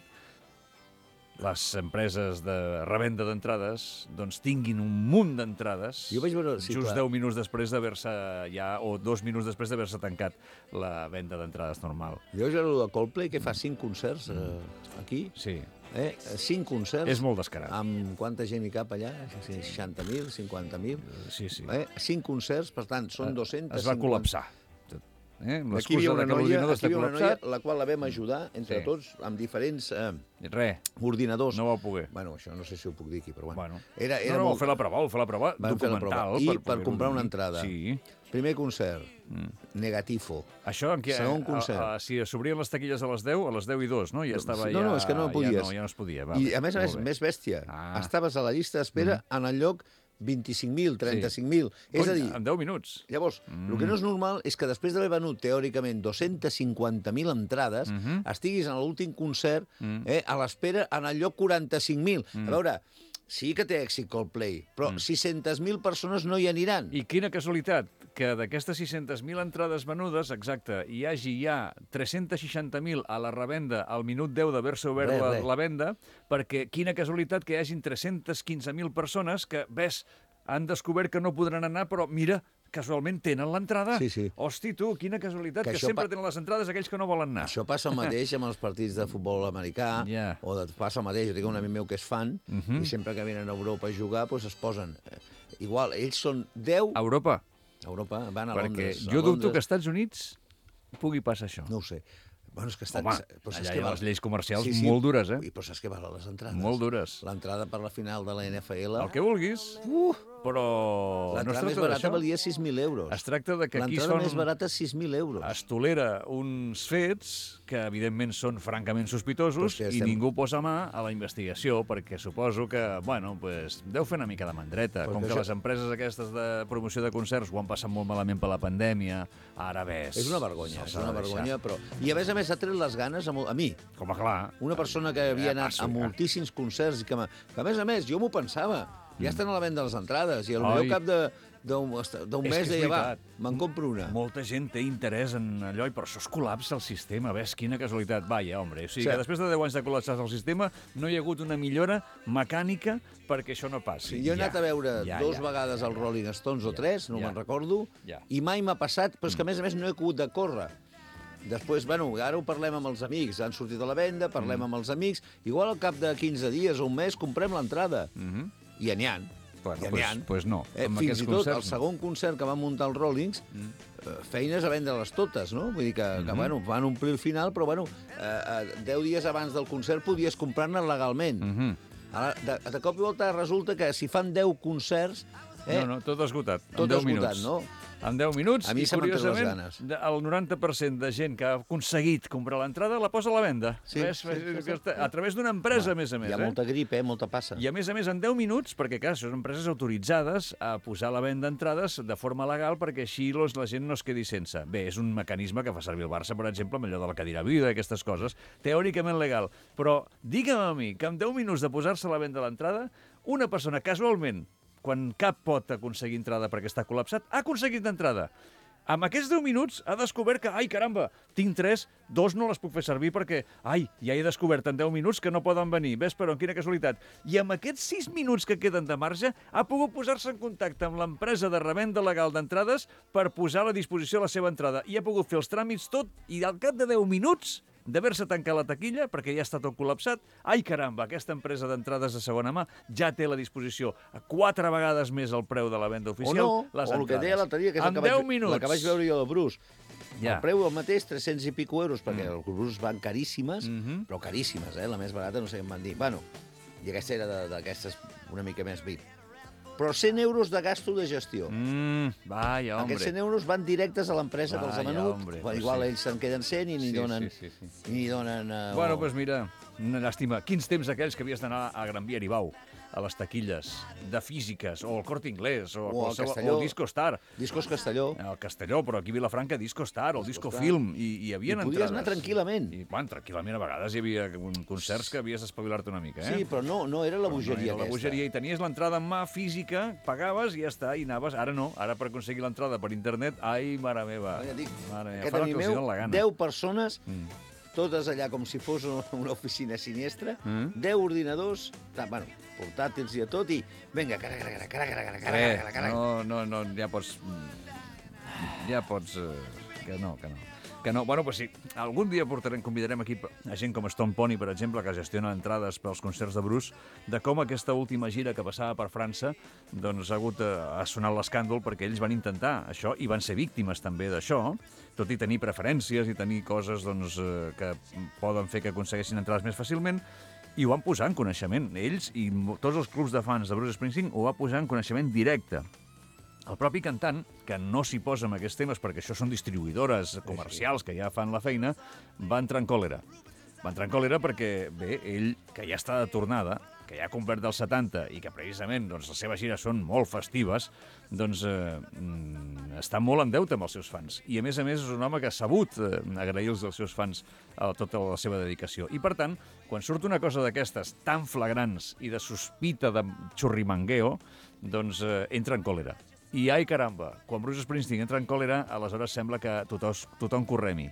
les empreses de revenda d'entrades doncs tinguin un munt d'entrades Jo vaig veure- sí, just clar. deu minuts després d'haver-se ja, o dos minuts després d'haver-se tancat la venda d'entrades normal. Jo vaig veure el Coldplay, que fa cinc concerts eh, aquí. Sí, Eh? Cinc concerts. és molt descarat. Amb quanta gent hi cap allà? seixanta mil, cinquanta mil? Sí, sí. Eh? Cinc concerts, per tant, són dos-cents Es va col·lapsar. Eh? Amb Aquí hi havia l'excusa una de que noia, l'ordinador aquí està hi havia una noia col·lapsat. la qual la vam ajudar entre Sí. tots amb diferents eh, Res, ordinadors. no vau poder. Bueno, això no sé si ho puc dir aquí, però bueno. Bueno. Era, era no, no, molt... fer la prova, fer la prova Vam fer la documental. prova. I per poder-ho comprar una dir. entrada. Sí. Primer concert, Negatifo. Això en què? Segon concert. A, a, si s'obrien les taquilles a les deu, a les deu i dos, no? Ja estava no, ja... no, és que no podies. Ja no, ja no es podia. Va, I a més a més, molt bé. més bèstia, Ah. estaves a la llista d'espera en el lloc vint-i-cinc mil, trenta-cinc mil. És a Cony, dir, en deu minuts. llavors, el que no és normal és que després d'haver venut, teòricament, dos-cents cinquanta mil entrades, estiguis en l'últim concert eh, a l'espera en el lloc quaranta-cinc mil. A veure, sí que té èxit Coldplay, però sis-centes mil persones no hi aniran. I quina casualitat, que d'aquestes sis-centes mil entrades venudes, exacte, hi hagi ja tres-cents seixanta mil a la revenda al minut deu d'haver-se obert Res, la, res. la venda, perquè quina casualitat que hi hagin tres-cents quinze mil persones que, ves, han descobert que no podran anar, però mira, casualment tenen l'entrada. Sí, sí. Hosti, tu, quina casualitat, Que que, això sempre pa- tenen les entrades aquells que no volen anar. Això passa el mateix amb els partits de futbol americà, Ja. o de, passa el mateix. Jo tinc un amic meu que és fan, i sempre que venen a Europa a jugar, doncs es posen... Eh, igual, ells són deu... A Europa, A Europa, van a perquè Londres. a jo dubto Londres. que als Estats Units pugui passar això. No ho sé. Bueno, és que estan... Home, però saps allà què hi ha val? les lleis comercials molt dures, eh? Ui, però saps què valen les entrades? Molt dures. L'entrada per la final de la N F L... El que vulguis, uh, però no es L'entrada més tracta barata d'això. valia sis mil euros. Es tracta de que aquí L'entrada són... més barata, sis mil euros. es tolera uns fets que, evidentment, són francament sospitosos Però és que i estem- ningú posa mà a la investigació, perquè suposo que, bueno, pues, deu fer una mica de mandreta. Però Com que que això- les empreses aquestes de promoció de concerts ho han passat molt malament per la pandèmia, ara ves... És una vergonya, se'ls és ha de una deixar. vergonya, però... I a més a més ha tret les ganes a, mo- a mi, Com a clar. una persona que havia Ja anat passo, a ja. moltíssims concerts i que, m'ha- que a més a més, jo m'ho pensava. Ja estan a la venda les entrades i al Ai. meu cap de- d'un d'un És mes que és deia, va, veritat. me'n compro una. Molta gent té interès en allò, i per això es col·lapsa el sistema. Ves, quina casualitat. Vaja, hombre. O sigui, Sí. que després de deu anys de col·lapsar el sistema no hi ha hagut una millora mecànica perquè això no passi. Sí, jo he Ja, anat a veure ja, dos ja. vegades els Rolling Stones o tres, no ja. me'n recordo, Ja. i mai m'ha passat, però és que a més a més no he hagut de córrer. Després, bueno, ara ho parlem amb els amics, han sortit a la venda, parlem Mm. amb els amics, igual al cap de quinze dies o un mes comprem l'entrada. Mhm. I ja n'hi ha. Bueno, ja pues- n'hi ha. pues no. Eh, Amb fins aquests i tot el concerts, no. segon concert que van muntar els Rollings, eh, feines a vendre-les totes, no? Vull dir que, Mhm. que bueno, van omplir el final, però bueno, eh, eh, deu dies abans del concert podies comprar-ne legalment. Mhm. Ara, de, de cop i volta resulta que si fan deu concerts... Eh, No, no, tot esgotat. Tot en deu esgotat, minuts. no? En deu minuts, A mi i se m'han tret les curiosament, ganes. de- el noranta per cent de gent que ha aconseguit comprar l'entrada la posa a la venda. Sí, Ves? sí, sí, sí. Que està- A través d'una empresa, a més a més. Hi ha eh? molta grip, eh? Molta passa. I a més a més en deu minuts, perquè clar, són empreses autoritzades a posar a la venda entrades de forma legal perquè així los, la gent no es quedi sense. Bé, és un mecanisme que fa servir el Barça, per exemple, amb allò de la cadira buida i aquestes coses, teòricament legal. Però digue'm a mi que en deu minuts de posar-se a la venda l'entrada, una persona casualment, quan cap pot aconseguir entrada perquè està col·lapsat, ha aconseguit entrada. Amb aquests deu minuts ha descobert que, ai, caramba, tinc tres, dos no les puc fer servir perquè, ai, ja he descobert en deu minuts que no poden venir. Ves, però, quina casualitat. I amb aquests sis minuts que queden de marge, ha pogut posar-se en contacte amb l'empresa de revenda legal d'entrades per posar a la disposició la seva entrada. I ha pogut fer els tràmits tot, i al cap de deu minuts d'haver-se tancat la taquilla perquè ja està tot col·lapsat. Ai, caramba, aquesta empresa d'entrades de segona mà ja té a la disposició a quatre vegades més el preu de la venda O oficial. no, les o el que deia l'altre dia, que és el en que, deu vaig, minuts. la que vaig veure jo del Bruce. Ja. El preu el mateix, tres-cents i pico euros, perquè mm. els Bruce van caríssimes, Mhm. però caríssimes, eh? La més barata no sé què em van dir. Bueno, i aquesta era de- d'aquestes una mica més V I P. Però cent euros de gasto de gestió. Mm, vaya, hombre. Aquests cent euros van directes a l'empresa que els ha Vaya, venut. hombre, Bueno, pues igual sí. ells se'n queden cent i n'hi Sí, donen... sí, sí, sí. Ni donen uh, Bueno, doncs pues mira, una llàstima. Quins temps aquells que havies d'anar a Gran Via Aribau, a les taquilles, de físiques, o al Corte Inglés, o, O al qualsevol- Castelló. o al Disco Star. Discos Castelló. Al Castelló, però aquí a Vilafranca, Disco Star, o el Disco Star. Film, i, i hi havia I podies entrades. anar tranquil·lament. I, bueno, tranquil·lament, a vegades hi havia un- concerts que havies d'espavilar-te una mica, eh? Sí, però no, no era la bogeria no, la aquesta. bogeria, i tenies l'entrada en mà física, pagaves i ja està, i anaves. Ara no, ara per aconseguir l'entrada per internet, ai, mare meva. Ja dic, Mare meva, aquest fan el amic que els meu, dona la gana. deu persones, Mm. totes allà com si fos una, una oficina siniestra, Mm. deu ordinadors, ta, bueno, portàtils i a tot, i vinga, cara, cara, cara, cara, cara, cara, cara, Res, cara, cara. no, no, no, ja pots... Ja pots... Eh, que no, que no. Que no, bueno, pues sí, algun dia portarem, convidarem aquí a gent com Stone Pony, per exemple, que gestiona entrades pels concerts de Bruce, de com aquesta última gira que passava per França doncs ha hagut a, a sonar l'escàndol perquè ells van intentar això i van ser víctimes també d'això, tot i tenir preferències i tenir coses doncs, eh, que poden fer que aconsegueixin entrades més fàcilment, i ho van posar en coneixement. Ells i mo- tots els clubs de fans de Bruce Springsteen ho va posar en coneixement directe. El propi cantant, que no s'hi posa en aquests temes perquè això són distribuïdores comercials que ja fan la feina, va entrar en còlera. Va entrar en còlera perquè, bé, ell, que ja està de tornada, que ja ha complert dels setanta i que precisament doncs, les seves gires són molt festives, doncs eh, mm, està molt en deute amb els seus fans. I a més a més és un home que ha sabut eh, agrair-los als seus fans a tota la seva dedicació. I per tant, quan surt una cosa d'aquestes tan flagrants i de sospita de xurrimangueo, doncs eh, entra en còlera. I, ai, caramba, quan Bruce Springsteen entra en còlera, aleshores sembla que tothom, tothom corremi.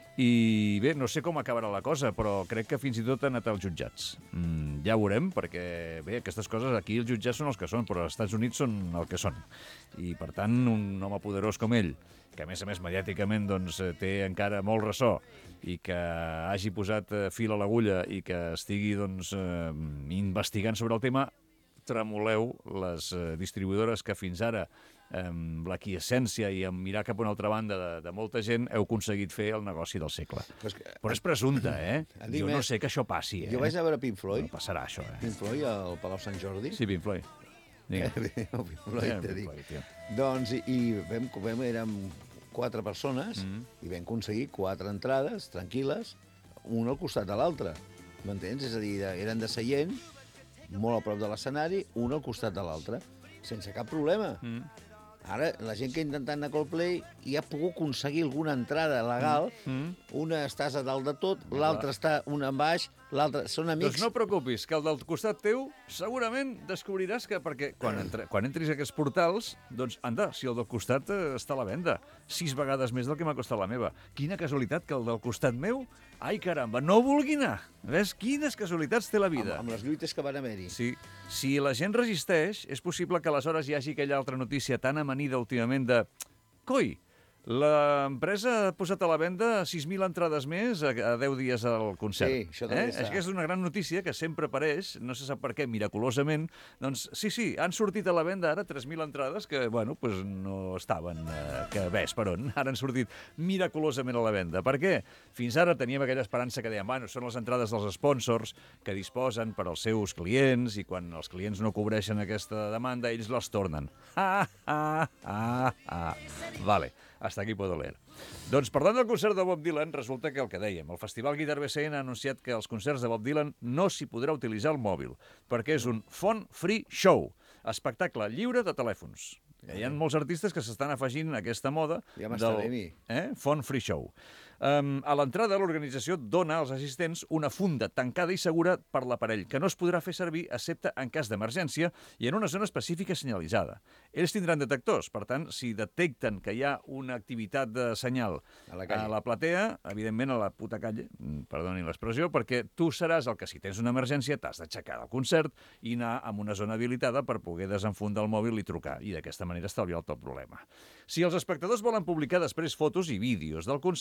I bé, no sé com acabarà la cosa, però crec que fins i tot ha anat als jutjats. Mm, ja ho veurem, perquè bé, aquestes coses aquí els jutjats són els que són, però als Estats Units són el que són. I per tant, un home poderós com ell, que a més a més mediàticament doncs, eh, té encara molt ressò i que hagi posat eh, fil a l'agulla i que estigui doncs, eh, investigant sobre el tema, tremoleu les eh, distribuïdores que fins ara, amb l'aquiescència i amb mirar cap a una altra banda de, de molta gent, heu aconseguit fer el negoci del segle. Però és que- Però és presumpte, eh? Et dic Jo no més. sé que això passi, eh? Jo vaig a veure Pink Floyd, No passarà, això, eh? Pink Floyd al Palau Sant Jordi. Sí, Pink Floyd. Digue'm. Pink Floyd, Eh, te Pink dic. Floyd, tio. Doncs, i, i vam, vam, érem quatre persones Mm. i vam aconseguir quatre entrades tranquil·les, una al costat de l'altra. M'entens? És a dir, de- eren de seient, molt a prop de l'escenari, una al costat de l'altra, sense cap problema. Mm. Ara, la gent que ha intentat anar a Coldplay i ha pogut aconseguir alguna entrada legal, Mm. una estàs a dalt de tot, l'altra està una en baix, l'altra... Són amics... Doncs no preocupis, que el del costat teu segurament descobriràs que, perquè quan, entre, quan entris a aquests portals, doncs, anda, si el del costat eh, està a la venda, sis vegades més del que m'ha costat la meva. Quina casualitat que el del costat meu, ai caramba, no vulgui anar. Ves, quines casualitats té la vida. amb, amb les lluites que van haver-hi. Sí. Si la gent resisteix, és possible que aleshores hi hagi aquella altra notícia tan amanida últimament de... Coi, l'empresa ha posat a la venda sis mil entrades més a, a deu dies al concert. Sí, això també eh? està. És que és una gran notícia que sempre apareix, no se sap per què, miraculosament. Doncs sí, sí, han sortit a la venda ara tres mil entrades que, bueno, pues no estaven, eh, que ves per on. Ara han sortit miraculosament a la venda. Per què? Fins ara teníem aquella esperança que deien, bueno, són les entrades dels sponsors que disposen per als seus clients i quan els clients no cobreixen aquesta demanda, ells les tornen. Ah, ah, ah, ah. Vale, hasta aquí puedo leer. Doncs parlant del concert de Bob Dylan, resulta que el que dèiem, el Festival Guitar B C N ha anunciat que als concerts de Bob Dylan no s'hi podrà utilitzar el mòbil, perquè és un phone-free show, espectacle lliure de telèfons. Hi ha molts artistes que s'estan afegint a aquesta moda Ja m'està del bé a mi. eh? phone-free show. Um, a l'entrada, l'organització dona als assistents una funda tancada i segura per l'aparell, que no es podrà fer servir excepte en cas d'emergència i en una zona específica senyalitzada. Ells tindran detectors, per tant, si detecten que hi ha una activitat de senyal A la calle. a la platea, evidentment a la puta calle, mm, perdoni l'expressió, perquè tu seràs el que, si tens una emergència, t'has d'aixecar del concert i anar a una zona habilitada per poder desenfundar el mòbil i trucar, i d'aquesta manera estalviar el tot problema. Si els espectadors volen publicar després fotos i vídeos del concert a les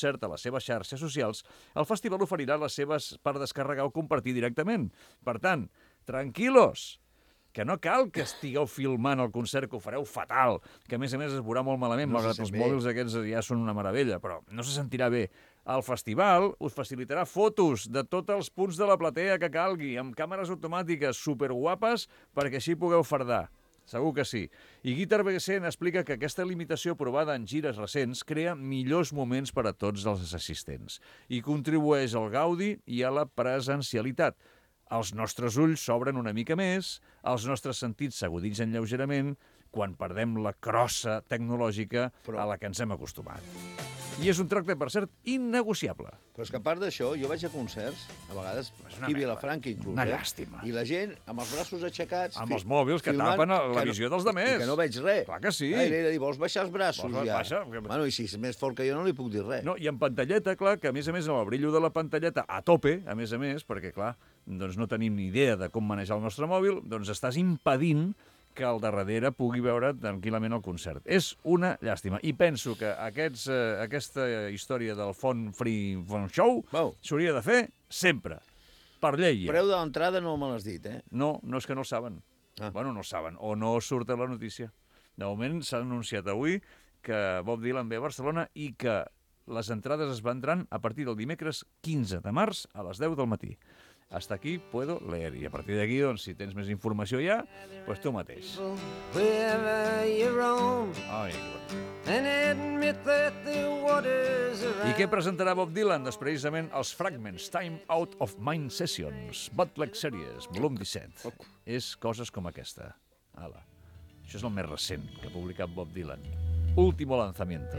seves xarxes socials, el festival oferirà les seves per descarregar o compartir directament. Per tant, tranquilos, que no cal que estigueu filmant el concert, que ho fareu fatal, que a més a més es veurà molt malament, No se malgrat sent els bé. mòbils aquests ja són una meravella, però no se sentirà bé. El festival us facilitarà fotos de tots els punts de la platea que calgui, amb càmeres automàtiques superguapes, perquè així pugueu fardar. Segur que sí. I Guitar B C N explica que aquesta limitació provada en gires recents crea millors moments per a tots els assistents i contribueix al gaudi i a la presencialitat. Els nostres ulls s'obren una mica més, els nostres sentits s'aguditzen lleugerament quan perdem la crossa tecnològica Però- a la que ens hem acostumat. I és un tracte, per cert, innegociable. Però és que a part d'això, jo vaig a concerts, a vegades una aquí a merda. Vilafranca inclús, Una eh? llàstima. I la gent amb els braços aixecats... Amb fi- els mòbils que filmant, tapen la que no- visió dels i demés. que no veig res. Clar que sí. Ai, li he de dir, vols baixar els braços Vols ja? baixar? Que- Bueno, i si és més fort que jo no li puc dir res. No, i en pantalleta, clar, que a més a més amb el brillo de la pantalleta a tope, a més a més, perquè clar, doncs no tenim ni idea de com manejar el nostre mòbil, doncs estàs impedint que al darrere pugui veure tranquil·lament el concert. És una llàstima. I penso que aquests, eh, aquesta història del Font Free Font Show Vau. s'hauria de fer sempre, per llei. ja. Preu de l'entrada no me l'has dit, eh? No, no és que no el saben. Ah. Bueno, no el saben, o no surt a la notícia. De moment s'ha anunciat avui que Bob Dylan ve a Barcelona i que les entrades es vendran a partir del dimecres quinze de març a les deu del matí. Hasta aquí puedo leer. I a partir d'aquí, doncs, si tens més informació ja, doncs tu mateix. Wherever you roam Ai, que bonic. and admit that the waters I around què presentarà Bob Dylan? Doncs precisament els fragments Time Out of Mind Sessions, Bootleg Series, volum disset. És coses com aquesta. Ala. Això és el més recent que ha publicat Bob Dylan. Último lanzamiento.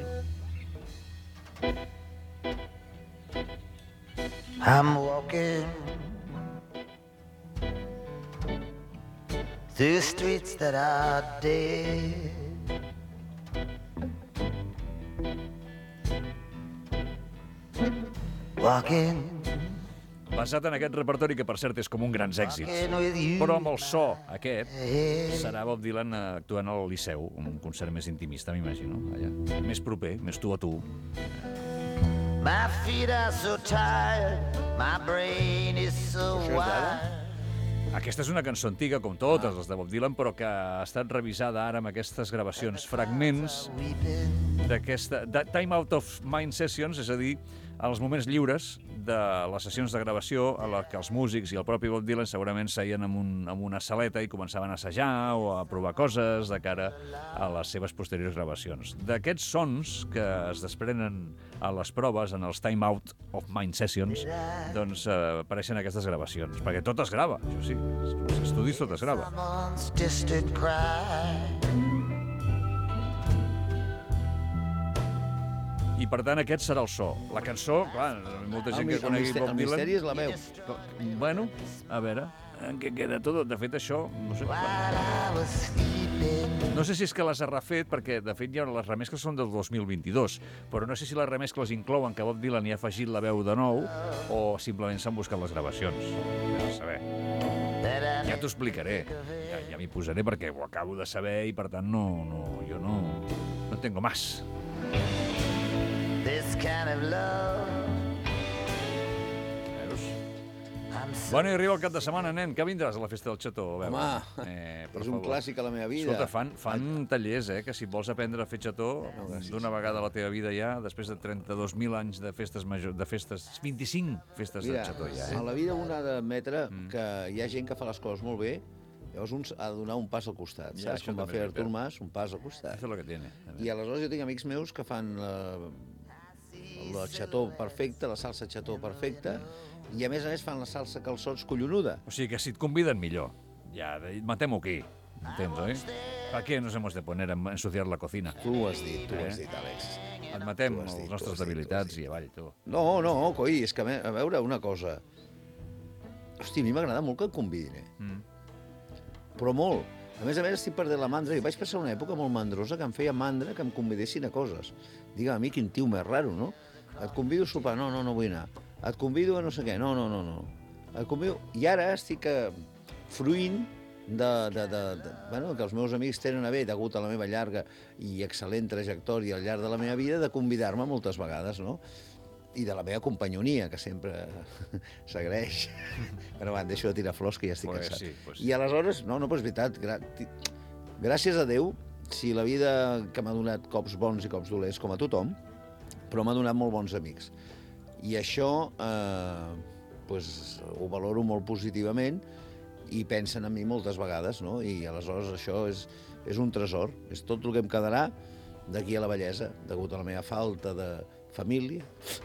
I'm walking through streets that are dead. Walking, Basat en aquest repertori, que per cert és com un grans èxits. walking with you. Però amb el so aquest, serà Bob Dylan actuant al Liceu, un concert més intimista, m'imagino. Allà. Més proper, més tu a tu. My feet are so tired, my brain is so Això és d'ara? wide. Aquesta és una cançó antiga, com totes les de Bob Dylan, però que ha estat revisada ara amb aquestes gravacions, fragments Weeping. d'aquesta de Time Out of Mind Sessions, és a dir, els moments lliures de les sessions de gravació a la que els músics i el propi Bob Dylan segurament seien en, un, en una saleta i començaven a assajar o a provar coses de cara a les seves posteriors gravacions. D'aquests sons que es desprenen a les proves, en els Time Out of Mind Sessions, doncs eh, apareixen aquestes gravacions, perquè tot es grava, això sí, els estudis tot es grava. Someone's distant cry. I per tant aquest serà el so. La cançó, clar, molta El, gent mi- que el, conegui mister, Bob el Dylan... misteri és la veu. Bueno, a veure, en què queda tot? De fet, això, no sé, While I was sleeping. no sé si és que les ha refet, perquè de fet ja les remescles són del dos mil vint-i-dos, però no sé si les remescles inclouen que Bob Dylan hi ha afegit la veu de nou o simplement s'han buscat les gravacions. A saber, That I ja t'ho explicaré, ja, ja m'hi posaré perquè ho acabo de saber i per tant no, no, jo no, no tengo más. this kind of love. Veus? I'm so Bueno, i arriba el cap de setmana, nen. Que vindràs a la festa del Xató? A veure. Home, eh, per és un favor. clàssic a la meva vida. Escolta, fan, fan tallers, eh? Que si vols aprendre a fer xató d'una vegada a la teva vida ja, després de trenta-dos mil anys de festes major, de festes, vint-i-cinc festes Mira, de xató ja, a eh? la vida un ha d'admetre que hi ha gent que fa les coses molt bé, llavors un ha de donar un pas al costat, Ja, saps? això Com va també fer és Artur veritat. Mas, un pas al costat. Això és el que tiene. I aleshores jo tinc amics meus que fan la, la xató perfecta, la salsa xató perfecta, i a més a més fan la salsa calçots collonuda. O sigui que si et conviden, millor. Ja, de- matem-ho aquí. Entens, oi? ¿Para qué nos hemos de poner a ensuciar la cocina? Tu ho has dit, tu ho Eh? has dit, Àlex. Admetem Tu has dit, les tu nostres has dit, tu has debilitats dit. i avall, tu. No, no, coi, és que a a veure una cosa. Hòstia, a mi m'agrada molt que em convidin, eh? Mm. Però molt. A més a més, estic perdent la mandra. I vaig passar una època molt mandrosa que em feia mandra que em convidessin a coses. Digue'm, a mi, quin tio més raro, no? Et convido a sopar, no, no, no vull anar. Et convido a no sé què, no, no, no, no. Et convido... I ara estic eh, fruint de, de, de, de, bueno, que els meus amics tenen a bé, degut a la meva llarga i excel·lent trajectòria al llarg de la meva vida, de convidar-me moltes vegades, no? i de la meva companyonia, que sempre s'agraeix. Però va, deixo de tirar flors, que ja estic Pues cansat. sí, pues sí. I aleshores, no, no, però és veritat, gra gràcies a Déu, si la vida que m'ha donat cops bons i cops dolents, com a tothom, però m'ha donat molt bons amics. I això eh, pues, ho valoro molt positivament i pensen en mi moltes vegades, no? I aleshores això és, és un tresor, és tot el que em quedarà d'aquí a la vellesa, degut a la meva falta de família.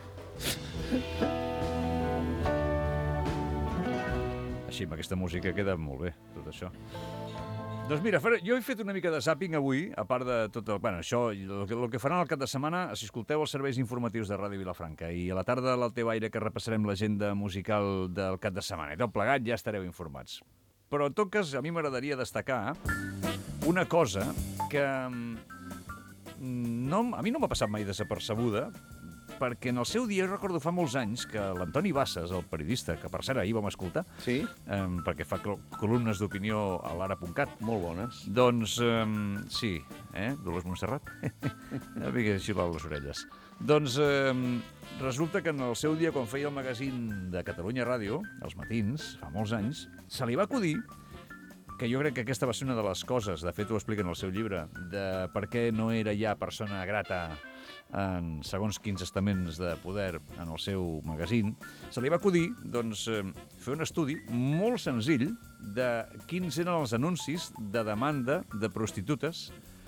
Així, amb aquesta música queda molt bé, tot això. Doncs mira, jo he fet una mica de zàping avui, a part de tot el... Bueno, això, el que, el que faran al cap de setmana, si escolteu els serveis informatius de Ràdio Vilafranca i a la tarda a l'Alteu Aire, que repassarem l'agenda musical del cap de setmana. I tot plegat ja estareu informats. Però, en tot cas, a mi m'agradaria destacar una cosa que no, a mi no m'ha passat mai desapercebuda, perquè en el seu dia, jo recordo fa molts anys, que l'Antoni Bassas, el periodista, que per cert ahir vam escoltar, Sí? eh, perquè fa columnes d'opinió a l'ara punt cat, Molt bones. doncs, eh, sí, eh? Dolors Montserrat? Ja m'he xiulat les orelles. Doncs eh, resulta que en el seu dia, quan feia el magazín de Catalunya Ràdio, els matins, fa molts anys, se li va acudir que jo crec que aquesta va ser una de les coses, de fet ho explica en el seu llibre, de per què no era ja persona grata en segons quins estaments de poder en el seu magazín, se li va acudir doncs, eh, fer un estudi molt senzill de quins eren els anuncis de demanda de prostitutes,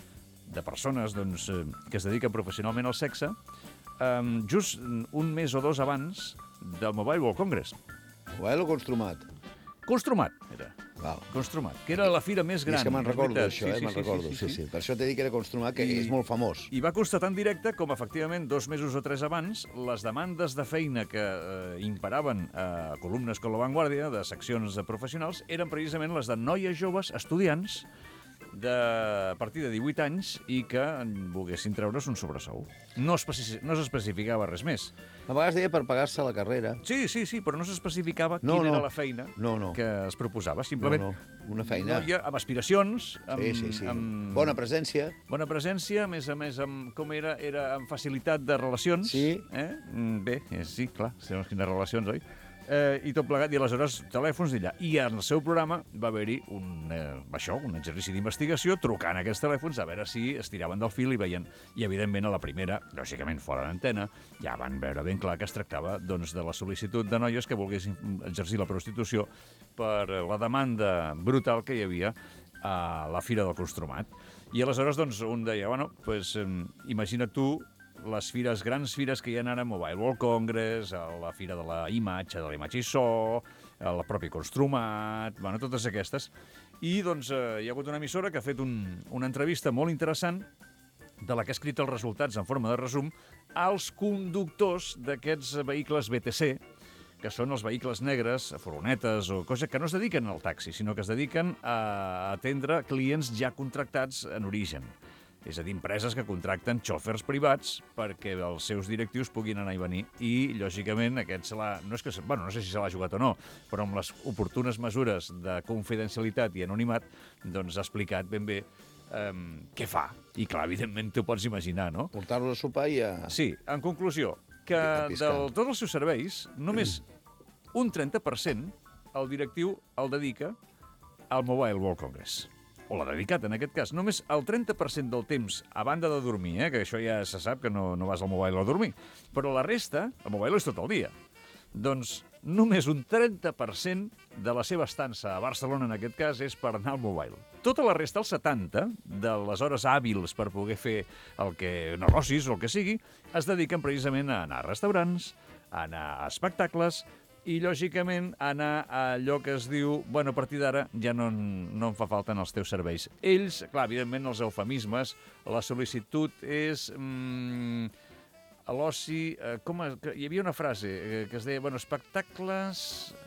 de persones doncs, eh, que es dediquen professionalment al sexe, eh, just un mes o dos abans del Mobile World Congress. Mobile o Construmat? Construmat, era. Val. Construmat, que era la fira més I gran. és que me'n és recordo veritat. això, eh? Me'n recordo, sí, sí. Per això t'he dit que era Construmat, que I- és molt famós. I va constatar en directe com, efectivament, dos mesos o tres abans, les demandes de feina que eh, imperaven a columnes com La Vanguardia, de seccions de professionals, eren precisament les de noies joves, estudiants, de, a partir de divuit anys, i que volguessin treure's un sobresou. No, especi no s'especificava res més. A vegades deia per pagar-se la carrera. Sí, sí, sí, però no s'especificava No, quina no. era la feina No, no. que es proposava. No, Simplement, no, una feina. noia amb aspiracions, amb, Sí, sí, sí. amb Bona presència. bona presència, a més a més, amb, com era, era amb facilitat de relacions. Sí. Eh? Mm, Bé, eh, sí, clar, sabem quines relacions, oi? Eh, I tot plegat, i aleshores telèfons d'allà. I en el seu programa va haver-hi un, eh, això, un exercici d'investigació, trucant aquests telèfons a veure si es tiraven del fil i veien. I, evidentment, a la primera, lògicament fora d'antena, ja van veure ben clar que es tractava doncs, de la sol·licitud de noies que volguessin exercir la prostitució per la demanda brutal que hi havia a la Fira del Construmat. I aleshores doncs, un deia, bueno, pues, eh, imagina't tu les fires, grans fires que hi ha ara, Mobile World Congress, a la Fira de la Imatge, de la Imatge i So, a la pròpia Construmat, bueno, totes aquestes. I doncs eh, hi ha hagut una emissora que ha fet un, una entrevista molt interessant de la que ha escrit els resultats en forma de resum als conductors d'aquests vehicles B T C, que són els vehicles negres, furgonetes o coses que no es dediquen al taxi, sinó que es dediquen a atendre clients ja contractats en origen. És a dir, empreses que contracten xòfers privats perquè els seus directius puguin anar i venir. I, lògicament, aquest se l'ha... No, és que, bueno, no sé si se l'ha jugat o no, però amb les oportunes mesures de confidencialitat i anonimat, doncs ha explicat ben bé um, què fa. I, clar, evidentment, t'ho pots imaginar, no? Portar-los a sopar i a... Sí, en conclusió, que A de piscar. tots els seus serveis, només un trenta per cent el directiu el dedica al Mobile World Congress. O l'ha dedicat, en aquest cas. Només el trenta per cent del temps, a banda de dormir, eh, que això ja se sap que no, no vas al mobile a dormir, però la resta, el mobile és tot el dia. Doncs només un trenta per cent de la seva estança a Barcelona, en aquest cas, és per anar al mobile. Tota la resta, el setanta, de les hores hàbils per poder fer el que negocis o el que sigui, es dediquen precisament a anar a restaurants, a anar a espectacles, i, lògicament, anar a allò que es diu, bueno, a partir d'ara ja no, no em fa falta en els teus serveis. Ells, clar, evidentment, els eufemismes, la sol·licitud és... Mm, a l'oci... Eh, com es, que hi havia una frase eh, que es deia, bueno, espectacles...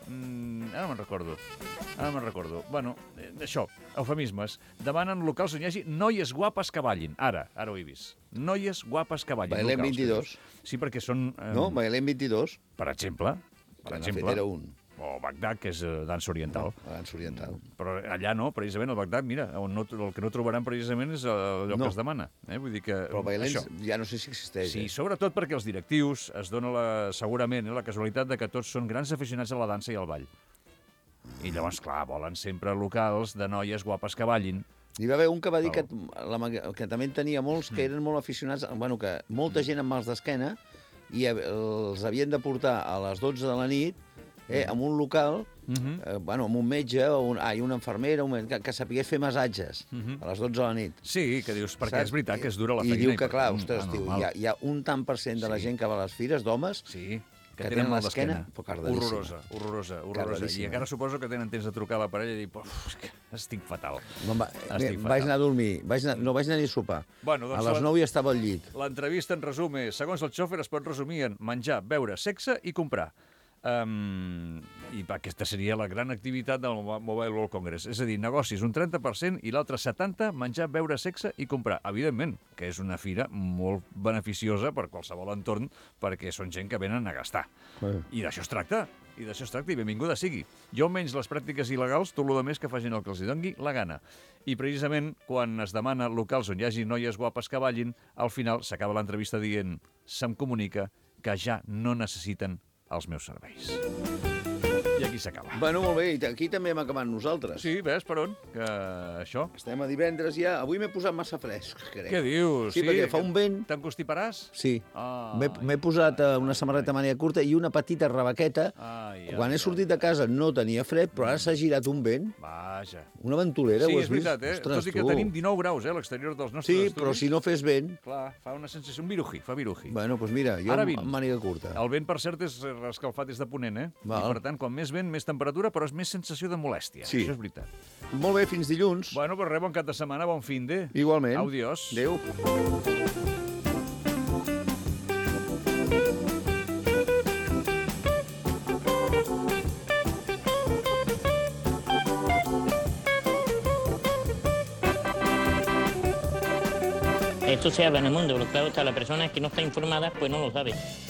Mm, ara me'n recordo. Ara me'n recordo. Bueno, eh, això, eufemismes. Demanen locals on hi hagi noies guapes que ballin. Ara, ara ho he vist. Noies guapes que ballin. Bailem locals, vint-i-dos. Sí, perquè són... Eh, No, Bailem vint-i-dos. Per exemple... Per Que n'ha exemple, fet era un. o Bagdad, que és uh, dansa oriental. La dansa oriental. Però allà no, precisament, al Bagdad, mira, on no, el que no trobaran precisament és allò No. que es demana. Eh? Vull dir que... Però el bailens això. ja no sé si existeix. Sí, eh? sobretot perquè els directius es dona la, segurament eh, la casualitat de que tots són grans aficionats a la dansa i al ball. I llavors, clar, volen sempre locals de noies guapes que ballin. Hi va haver un que va dir que, la, que també en tenia molts Mm. que eren molt aficionats, bueno, que molta gent amb mals d'esquena i els havien de portar a les dotze de la nit eh, en un local, Uh -huh. eh, bueno, amb un metge o un, ah, i una infermera un, que, que sapigués fer massatges Uh -huh. a les dotze de la nit. Sí, que dius, perquè Saps? és veritat que és dura la I feina. diu que, per clar, tant, ostres, ah, tio, normal. hi ha, hi ha un tant per cent de la Sí. gent que va a les fires, d'homes, Sí, que, que tenen tenen mal l'esquena, d'esquena. però cardadíssima. Horrorosa, horrorosa, horrorosa. I Cardadíssima. encara suposo que tenen temps de trucar a la parella i dir, "Uf, que estic fatal. Me'n va, Estic vaig fatal." anar a dormir, vaig anar, no vaig anar ni a sopar. Bueno, doncs a les la- nou ja estava al llit. L'entrevista, en resum, és, segons el xòfer, es pot resumir en menjar, beure, sexe i comprar. Um, I aquesta seria la gran activitat del Mobile World Congress. És a dir, negocis un trenta per cent i l'altre setanta per cent menjar, beure, sexe i comprar. Evidentment, que és una fira molt beneficiosa per qualsevol entorn, perquè són gent que venen a gastar. Bueno. I d'això es tracta. I d'això es tracta, i benvinguda sigui. Jo menys les pràctiques il·legals, tot el més que facin el que els hi doni la gana. I precisament, quan es demana locals on hi hagi noies guapes que ballin, al final s'acaba l'entrevista dient se'm comunica que ja no necessiten els meus serveis. I aquí s'acaba. Bueno, molt bé, i aquí també hem acabat nosaltres. Sí, ves per on? Que això... Estem a divendres ja. Avui m'he posat massa fresc, crec. Què dius? Sí, perquè fa un vent. T'encostiparàs? Sí. Ah, M'he m'he posat eh, una samarreta màniga curta i una petita rebaqueta. Ai, Quan ai, he sortit de casa no tenia fred, però ara s'ha girat un vent. Vaja. Una ventolera, Sí, ho és has vist? veritat, eh? Ostres, Tot i que tu. tenim dinou graus, eh, a l'exterior dels nostres Sí, estudis. però si no fes vent... Clar, fa una sensació, un viruji, fa viruji. Bueno, doncs mira, jo Ara amb vint. amb màniga curta. El vent, per cert, és escalfat des de ponent, eh? Val. I, per tant, quan més vent, més temperatura, però és més sensació de molèstia. Sí. Això és veritat. Molt bé, fins dilluns. Bueno, però res, bon cap de setmana, bon fin de. Igualment. Adiós. Adéu. Esto se habla en el mundo, pero claro está, la persona que no está informada pues no lo sabe.